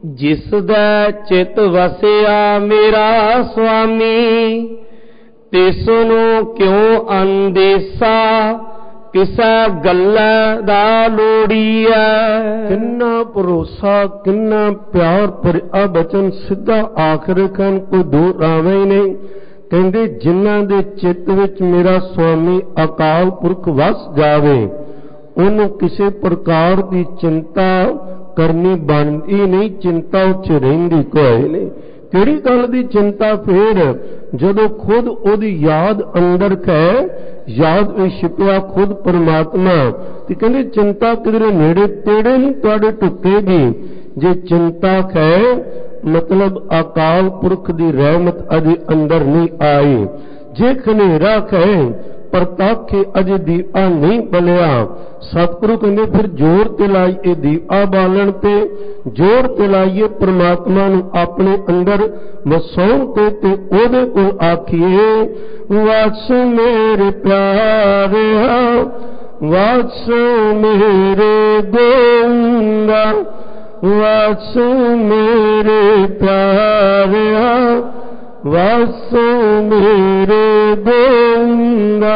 A: ਜਿਸ ਦਾ ਚਿਤ ਵਸਿਆ ਮੇਰਾ ਸੁਆਮੀ, ਤਿਸ ਨੂੰ ਕਿਉ ਅੰਦੇਸਾ ਕਿਸੇ ਗੱਲਾਂ ਦਾ ਲੋੜੀਐ।
B: ਕਿੰਨਾ ਭਰੋਸਾ, ਕਿੰਨਾ ਪਿਆਰ ਭਰਿਆ ਬਚਨ ਸਿੱਧਾ ਆਖਰ ਕਨ, ਕੋਈ ਦੂਰ ਆਵੇ ਹੀ ਨਹੀਂ। ਕਹਿੰਦੇ ਜਿਨ੍ਹਾਂ ਦੇ ਚਿੱਤ ਵਿੱਚ ਮੇਰਾ ਸੁਆਮੀ ਅਕਾਲ ਪੁਰਖ ਵਸ ਜਾਵੇ, ਉਹਨੂੰ ਕਿਸੇ ਪ੍ਰਕਾਰ ਦੀ ਚਿੰਤਾ ਕਰਨੀ ਬਣਦੀ ਨਹੀਂ, ਚਿੰਤਾ ਉੱਚ ਰਹਿੰਦੀ ਕੋਈ ਨਹੀਂ। ਕਿਹੜੀ ਗੱਲ ਦੀ ਚਿੰਤਾ ਫੇਰ, ਜਦੋਂ ਖੁਦ ਉਹਦੀ ਯਾਦ ਅੰਦਰ ਹੈ, ਯਾਦ ਵਿੱਚ ਛਿਪਿਆ ਖੁਦ ਪਰਮਾਤਮਾ, ਤੇ ਕਹਿੰਦੇ ਚਿੰਤਾ ਕਿਧਰੇ ਨੇੜੇ ਤੇੜੇ ਨਹੀਂ ਤੁਹਾਡੇ ਢੁੱਕੇਗੀ। ਜੇ ਚਿੰਤਾ ਹੈ ਮਤਲਬ ਅਕਾਲ ਪੁਰਖ ਦੀ ਰਹਿਮਤ ਅਜੇ ਅੰਦਰ ਨਹੀਂ ਆਈ। ਜੇ ਖਨੇਰਾ ਹੈ ਪ੍ਰਤਾਖੇ ਅਜੇ ਦੀਵਾ ਨਹੀਂ ਬਲਿਆ, ਸਤਿਗੁਰੂ ਕਹਿੰਦੇ ਫਿਰ ਜ਼ੋਰ ਤੇ ਲਾਈਏ ਦੀਵਾ ਬਾਲਣ ਤੇ, ਜ਼ੋਰ ਤੇ ਲਾਈਏ ਪਰਮਾਤਮਾ ਨੂੰ ਆਪਣੇ ਅੰਦਰ ਵਸਾਉਣ ਤੇ ਉਹਦੇ ਕੋਲ ਆਖੀਏ ਵਸ ਮੇਰੇ ਪਿਆਰਿਆ, ਵਸ ਮੇਰੇ ਗੋਵਿੰਦਾ, ਵਸ ਮੇਰੇ ਪਿਆਰਿਆ, ਵਸ ਮੇਰੇ ਗੋਵਿੰਦਾ।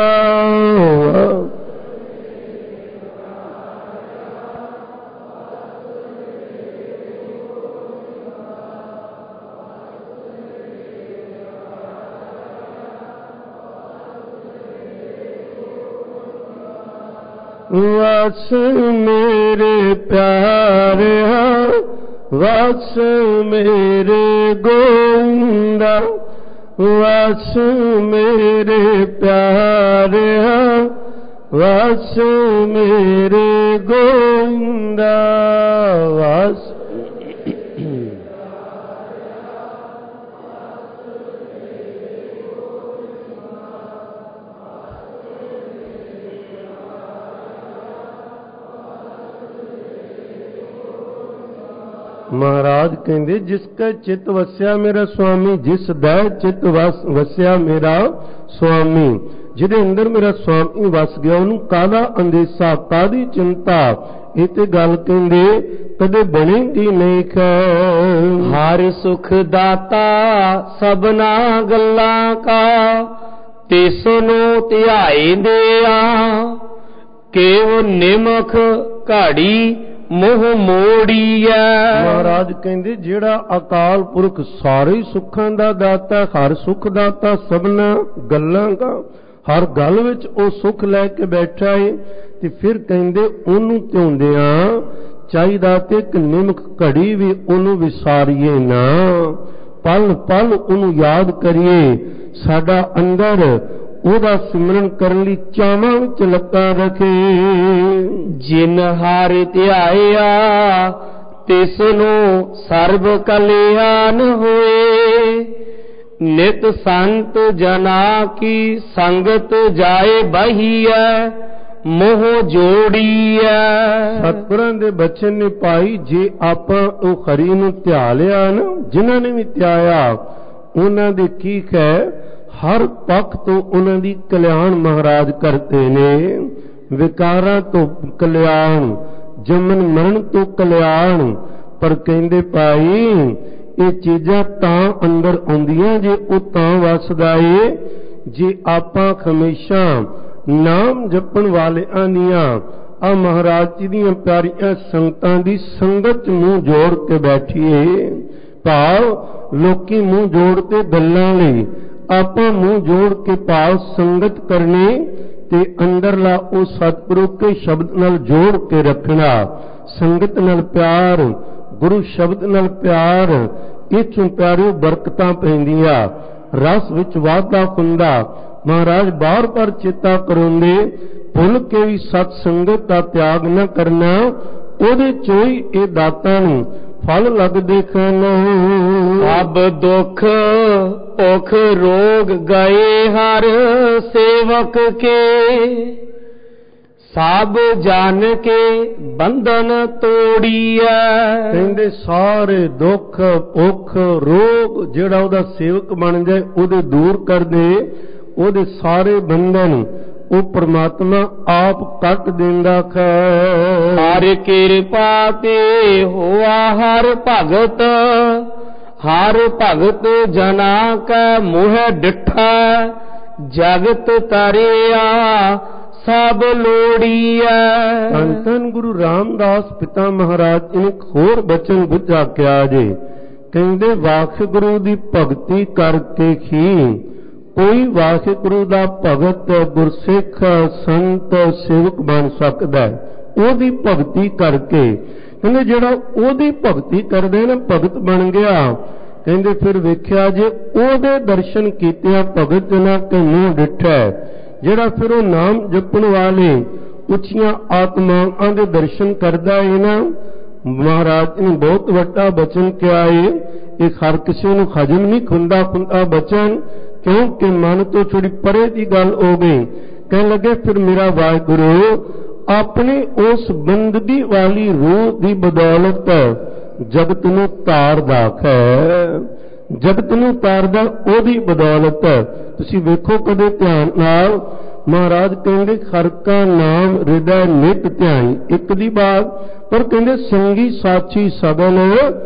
B: ਵਸ ਮੇਰੇ ਪਿਆਰਿਆ, ਵਸ ਮੇਰੇ ਗੋਵਿੰਦਾ, ਵਸ ਮੇਰੇ ਪਿਆਰਿਆ, ਵਸ ਮੇਰੇ ਗੋਵਿੰਦਾ, ਵਸ। ਮਹਾਰਾਜ ਕਹਿੰਦੇ ਜਿਸ ਕਾ ਚਿੱਤ ਵਸਿਆ ਮੇਰਾ ਸੁਆਮੀ, ਜਿਸ ਦਾ ਚਿੱਤ ਵਸਿਆ ਮੇਰਾ ਸੁਆਮੀ, ਜਿਹਦੇ ਅੰਦਰ ਮੇਰਾ ਸੁਆਮੀ ਵਸ ਗਿਆ, ਉਹਨੂੰ ਕਾਹਦਾ ਅੰਦੇਸਾ, ਕਾਹਦੀ ਚਿੰਤਾ। ਇਹ ਤੇ ਗੱਲ ਕਹਿੰਦੇ ਕਦੇ ਬਣੇਗੀ ਨਹੀਂ ਖੈ।
A: ਹਰ ਸੁਖ ਦਾਤਾ ਸਭਨਾ ਗੱਲਾਂ ਕਾ, ਤਿਸ ਨੂੰ ਧਿਆਏ ਦਿਆ, ਕੇਵ ਨਿਮਖ ਘਾੜੀ ਮੋਹ ਮੋੜੀਐ।
B: ਮਹਾਰਾਜ ਕਹਿੰਦੇ ਜਿਹੜਾ ਅਕਾਲ ਪੁਰਖ ਸਾਰੇ ਸੁੱਖਾਂ ਦਾ ਦਾਤਾ, ਹਰ ਸੁਖ ਦਾਤਾ ਸਭਨਾ ਗੱਲਾਂ ਦਾ, ਹਰ ਗੱਲ ਵਿੱਚ ਉਹ ਸੁਖ ਲੈ ਕੇ ਬੈਠਾ ਏ, ਤੇ ਫਿਰ ਕਹਿੰਦੇ ਉਹਨੂੰ ਧਿਆਉਂਦਿਆਂ ਚਾਹੀਦਾ ਤੇ ਇੱਕ ਨਿਮਕ ਘੜੀ ਵੀ ਉਹਨੂੰ ਵਿਸਾਰੀਏ ਨਾ, ਪਲ ਪਲ ਉਹਨੂੰ ਯਾਦ ਕਰੀਏ, ਸਾਡਾ ਅੰਦਰ ਉਹਦਾ ਸਿਮਰਨ ਕਰਨ ਲਈ ਚਾਵਾਂ ਵਿੱਚ ਲੱਗਾ ਰੱਖੇ।
A: ਜਿਨ ਹਰ ਧਿਆਇਆ ਤਿਸ ਨੂੰ ਸਰਬ ਕਲਿਆਣ ਹੋਏ, ਨਿਤ ਸੰਤ ਜਨਾ ਕੀ ਸੰਗਤ ਜਾਏ ਬਹੀਐ, ਮੋਹ ਜੋੜੀਐ।
B: ਸਤਿਗੁਰਾਂ ਦੇ ਬਚਨ ਨੇ ਭਾਈ, ਜੇ ਆਪਾਂ ਉਹ ਹਰੀ ਨੂੰ ਧਿਆ ਲਿਆ ਨਾ, ਜਿਨ੍ਹਾਂ ਨੇ ਵੀ ਧਿਆਇਆ ਉਹਨਾਂ ਦੇ ਕੀ ਹੈ, ਹਰ ਪੱਖ ਤੋਂ ਉਹਨਾਂ ਦੀ ਕਲਿਆਣ ਮਹਾਰਾਜ ਕਰਦੇ ਨੇ। ਵਿਕਾਰਾਂ ਤੋਂ ਕਲਿਆਣ, ਜੰਮਣ ਮਰਨ ਤੋਂ ਕਲਿਆਣ। ਪਰ ਕਹਿੰਦੇ ਭਾਈ ਇਹ ਚੀਜ਼ਾਂ ਤਾਂ ਅੰਦਰ ਆਉਂਦੀਆਂ ਜੇ ਉਹ ਤਾਂ ਵਸਦਾ ਏ, ਜੇ ਆਪਾਂ ਹਮੇਸ਼ਾ ਨਾਮ ਜਪਣ ਵਾਲਿਆਂ ਦੀਆਂ ਆ ਮਹਾਰਾਜ ਜੀ ਦੀਆਂ ਪਿਆਰੀਆਂ ਸੰਗਤਾਂ ਦੀ ਸੰਗਤ ਮੂੰਹ ਜੋੜ ਕੇ ਬੈਠੀਏ। ਭਾਵ ਲੋਕੀ ਮੂੰਹ ਜੋੜ ਕੇ ਗੱਲਾਂ ਲਈ, ਆਪਾਂ ਮੂੰਹ ਜੋੜ ਕੇ ਭਾਵ ਸੰਗਤ ਕਰਨੀ, ਤੇ ਅੰਦਰਲਾ ਉਹ ਸਤਿਗੁਰੂ ਕੇ ਸ਼ਬਦ ਨਾਲ ਜੋੜ ਕੇ ਰੱਖਣਾ। ਸੰਗਤ ਨਾਲ ਪਿਆਰ, ਗੁਰੂ ਸ਼ਬਦ ਨਾਲ ਪਿਆਰ, ਇਥੋਂ ਪਿਆਰਿਓ ਬਰਕਤਾਂ ਪੈਂਦੀਆਂ, ਰਸ ਵਿੱਚ ਵਾਧਾ ਹੁੰਦਾ। ਮਹਾਰਾਜ ਬਾਰ-ਬਾਰ ਚੇਤਾ ਕਰਾਉਂਦੇ, ਭੁੱਲ ਕੇ ਵੀ ਸਤ ਸੰਗਤ ਦਾ ਤਿਆਗ ਨਾ ਕਰਨਾ, ਉਹਦੇ ਚੋਂ ਹੀ ਇਹ ਦਾਤਾਂ ਨੂੰ ਫਲ ਲੱਗਦੇ ਹਨ।
A: ਸਭ ਦੁੱਖ ਭੁਖ ਰੋਗ ਗਏ ਹਰ ਸੇਵਕ ਕੇ, ਸਭ ਜਾਣ ਕੇ ਬੰਧਨ ਤੋੜੀਐ।
B: ਕਹਿੰਦੇ ਸਾਰੇ ਦੁੱਖ ਭੁੱਖ ਰੋਗ ਜਿਹੜਾ ਉਹਦਾ ਸੇਵਕ ਬਣ ਜਾਏ ਉਹਦੇ ਦੂਰ ਕਰਦੇ, ਉਹਦੇ ਸਾਰੇ ਬੰਧਨ ਉਹ ਪ੍ਰਮਾਤਮਾ ਆਪ ਕੱਟ ਦਿੰਦਾ ਖੈ।
A: ਹਰ ਕਿਰਪਾ ਤੇ ਹੋਆ ਹਰ ਭਗਤ, ਹਰ ਭਗਤ ਜਨਾ ਕੈ ਮੋਹ ਡਿਠਾ, ਜਗਤ ਤਰਿਆ ਸਭ ਲੋੜੀਐ।
B: ਧੰਨ ਧੰਨ ਗੁਰੂ ਰਾਮਦਾਸ ਪਿਤਾ ਮਹਾਰਾਜ ਨੇ ਇੱਕ ਹੋਰ ਬਚਨ ਬੁੱਝ ਆਖਿਆ ਜੇ, ਕਹਿੰਦੇ ਵਾਹਿਗੁਰੂ ਦੀ ਭਗਤੀ ਕਰਕੇ ਹੀ ਕੋਈ ਵਾਹਿਗੁਰੂ ਦਾ ਭਗਤ ਗੁਰਸਿੱਖ ਸੰਤ ਸੇਵਕ ਬਣ ਸਕਦਾ। ਉਹਦੀ ਭਗਤੀ ਕਰਕੇ, ਕਹਿੰਦੇ ਜਿਹੜਾ ਉਹਦੀ ਭਗਤੀ ਕਰਦੇ ਨਾ ਭਗਤ ਬਣ ਗਿਆ। ਕਹਿੰਦੇ ਫਿਰ ਵੇਖਿਆ ਜੇ ਉਹਦੇ ਦਰਸ਼ਨ ਕੀਤਿਆਂ ਭਗਤ ਜਨਾਂ ਕੇ ਮੂੰਹ ਡਿਠੈ, ਜਿਹੜਾ ਫਿਰ ਉਹ ਨਾਮ ਜਪਣ ਵਾਲੇ ਉੱਚੀਆਂ ਆਤਮਾਵਾਂ ਦੇ ਦਰਸ਼ਨ ਕਰਦਾ ਹੈ ਨਾ, ਮਹਾਰਾਜ ਨੇ ਬਹੁਤ ਵੱਡਾ ਬਚਨ ਕਿਹਾ ਹੈ। ਇਹ ਹਰ ਕਿਸੇ ਨੂੰ ਹਜਮ ਨਹੀਂ ਹੁੰਦਾ ਬਚਨ, ਕਿਉਂਕਿ ਮਨ ਤੋਂ ਥੋੜੀ ਪਰੇ ਦੀ ਗੱਲ ਹੋ ਗਈ। ਕਹਿਣ ਲੱਗੇ ਫਿਰ ਮੇਰਾ ਵਾਹਿਗੁਰੂ ਆਪਣੀ ਉਸ ਬੰਦਗੀ ਵਾਲੀ ਰੂਹ ਦੀ ਬਦੌਲਤ ਜਗਤ ਨੂੰ ਤਾਰਦਾ ਹੈ, ਜਗਤ ਨੂੰ ਤਾਰਦਾ ਉਹਦੀ ਬਦੌਲਤ। ਤੁਸੀਂ ਵੇਖੋ ਕਦੇ ਧਿਆਨ ਨਾਲ, ਮਹਾਰਾਜ ਕਹਿੰਦੇ ਹਰ ਕਾ ਨਾਮ ਹਿਰਦੈ ਨਿਤ ਧਿਆਈ, ਇੱਕ ਦੀ ਬਾਤ, ਪਰ ਕਹਿੰਦੇ ਸੰਗੀ ਸਾਚੀ ਸਬਲ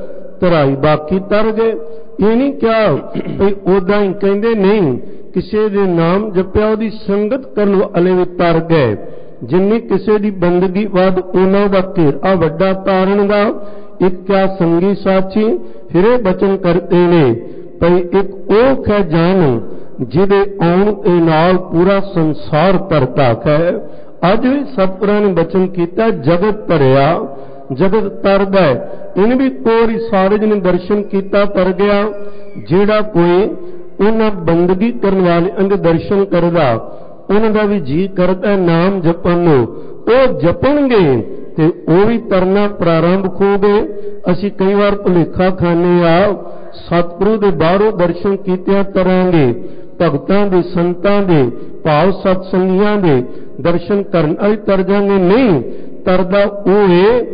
B: ਧਰਾਈ, ਬਾਕੀ ਤਰ ਗਏ। ਇਹ ਨਹੀਂ ਕਿਹਾ ਵੀ ਉਦਾਂ ਹੀ, ਕਹਿੰਦੇ ਨਹੀਂ, ਕਿਸੇ ਦੇ ਨਾਮ ਜਪਿਆ ਉਹਦੀ ਸੰਗਤ ਕਰਨ ਵਾਲੇ ਵੀ ਤਰ ਗਏ। ਜਿੰਨੀ ਕਿਸੇ ਦੀ ਬੰਦਗੀ ਵੱਧ ਉਹਨਾਂ ਦਾ ਘੇਰਾ ਵੱਡਾ ਤਾਰਨ ਦਾ। ਇੱਕ ਕਿਆ ਸੰਗੀ ਸਾਚੀ, ਫਿਰ ਇਹ ਬਚਨ ਕਰਦੇ ਨੇ ਭਈ ਇੱਕ ਉਹ ਹੈ ਜਨ ਜਿਹਦੇ ਆਉਣ ਦੇ ਨਾਲ ਪੂਰਾ ਸੰਸਾਰ ਤਰਦਾ ਹੈ। ਅੱਜ ਵੀ ਸਤਿਗੁਰਾਂ ਨੇ ਬਚਨ ਕੀਤਾ ਜਗਤ ਧਰਿਆ, ਜਗਤ ਤਰਦਾ। ਇਹਨੇ ਵੀ ਕੋਰੀ ਸਾਰੇ ਨੇ ਦਰਸ਼ਨ ਕੀਤਾ ਤਰ ਗਿਆ। ਜਿਹੜਾ ਕੋਈ ਉਹਨਾਂ ਬੰਦਗੀ ਕਰਨ ਵਾਲਿਆਂ ਦੇ ਦਰਸ਼ਨ ਕਰਦਾ, ਉਹਨਾਂ ਦਾ ਵੀ ਜੀ ਕਰਦਾ ਨਾਮ ਜਪਣ ਨੂੰ, ਉਹ ਜਪਣਗੇ ਤੇ ਉਹ ਵੀ ਤਰਨਾ ਪ੍ਰਾਰੰਭ ਹੋ ਗਏ। ਅਸੀਂ ਕਈ ਵਾਰ ਭੁਲੇਖਾ ਖਾਂਦੇ ਆ ਸਤਿਗੁਰੂ ਦੇ ਬਾਹਰੋਂ ਦਰਸ਼ਨ ਕੀਤਿਆਂ ਤਰਾਂਗੇ, ਭਗਤਾਂ ਦੇ ਸੰਤਾਂ ਦੇ ਭਾਵ ਸਤਸੰਗੀਆਂ ਦੇ ਦਰਸ਼ਨ ਕਰਨ ਵਾਲੀ ਤਰ ਜਾਂਗੇ। ਨਹੀਂ, ਤਰਦਾ ਉਹ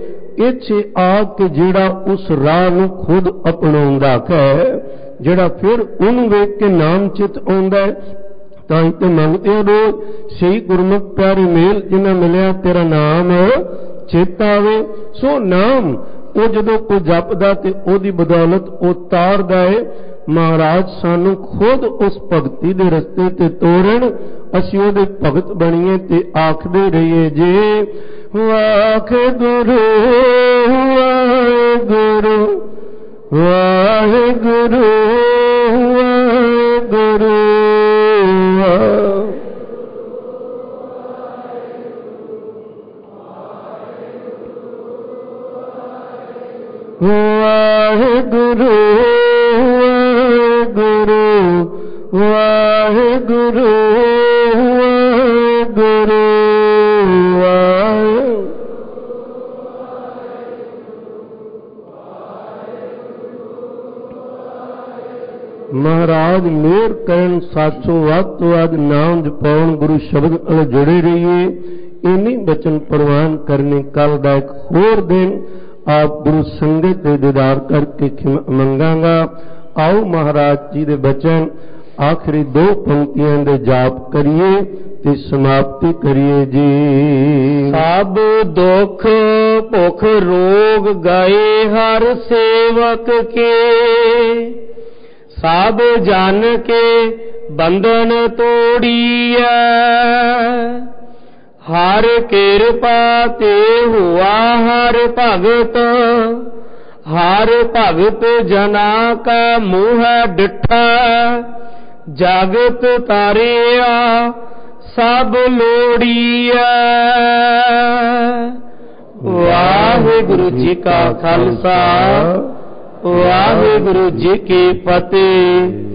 B: ਏ ਇੱਥੇ ਆ ਕੇ ਜਿਹੜਾ ਉਸ ਰਾਹ ਨੂੰ ਖੁਦ ਅਪਣਾਉਂਦਾ ਹੈ, ਜਿਹੜਾ ਫਿਰ ਉਹਨੂੰ ਵੇਖ ਕੇ ਨਾਮ ਚਿਤ ਆਉਂਦਾ। ਤਾਂ ਹੀ ਤੇ ਮੰਗਦੇ ਰੋਜ਼ ਸਹੀ ਗੁਰਮੁਖ ਪਿਆਰੇ ਮੇਲ ਜਿਨ੍ਹਾਂ ਮਿਲਿਆ ਤੇਰਾ ਨਾਮ ਚਿਤ ਆਵੇ। ਸੋ ਨਾਮ ਉਹ ਜਦੋਂ ਕੋਈ ਜਪਦਾ ਤੇ ਉਹਦੀ ਬਦੌਲਤ ਉਹ ਤਾਰਦਾ ਏ। ਮਹਾਰਾਜ ਸਾਨੂੰ ਖੁਦ ਉਸ ਭਗਤੀ ਦੇ ਰਸਤੇ ਤੇ ਤੋਰਨ, ਅਸੀਂ ਉਹਦੇ ਭਗਤ ਬਣੀਏ ਤੇ ਆਖਦੇ ਰਹੀਏ ਜੇ ਵਾਹਿਗੁਰੂ ਵਾਹਿਗੁਰੂ ਵਾਹਿਗੁਰੂ ਵਾਹਿਗੁਰੂ ਵਾਹਿਗੁਰੂ ਵਾਹਿਗੁਰੂ ਵਾਹਿਗੁਰੂ ਵਾਹਿਗੁਰੂ ਮਹਾਰਾਜ ਮੇਰ ਕਰਨ ਸਾਚੋ ਵੱਧ ਤੋਂ ਵੱਧ ਨਾਮ ਜਪਾਉਣ, ਗੁਰੂ ਸ਼ਬਦ ਨਾਲ ਜੁੜੇ ਰਹੀਏ। ਇਨੀ ਬਚਨ ਪ੍ਰਵਾਨ ਕਰਨੇ। ਕੱਲ ਦਾ ਇੱਕ ਹੋਰ ਦਿਨ ਆਪ ਗੁਰੂ ਸੰਗਤ ਦੇ ਦੀਦਾਰ ਕਰਕੇ ਮੰਗਾਂਗਾ। ਆਓ ਮਹਾਰਾਜ ਜੀ ਦੇ ਬਚਨ ਆਖਰੀ ਦੋ ਪੰਕਤੀਆਂ ਦੇ ਜਾਪ ਕਰੀਏ ਤੇ ਸਮਾਪਤੀ ਕਰੀਏ ਜੀ।
A: ਸਭ ਦੁੱਖ ਭੁਖ ਰੋਗ ਗਏ ਹਰ ਸੇਵਕ ਕੇ, ਸਭ ਜਨ ਕੇ ਬੰਧਨ ਤੋੜੀਐ। ਹਰ ਕਿਰਪਾ ਤੇ ਹੁਆ ਹਰ ਭਗਤ, ਹਰ ਭਗਤ ਜਨਾ ਕਾ ਮੋਹ ਡਿਠਾ, ਜਗਤ ਤਾਰਿਆ ਸਭ ਲੋੜੀਐ। ਵਾਹਿਗੁਰੂ ਜੀ ਕਾ ਖਾਲਸਾ, ਵਾਹਿਗੁਰੂ ਜੀ ਕੀ ਫਤਿਹ।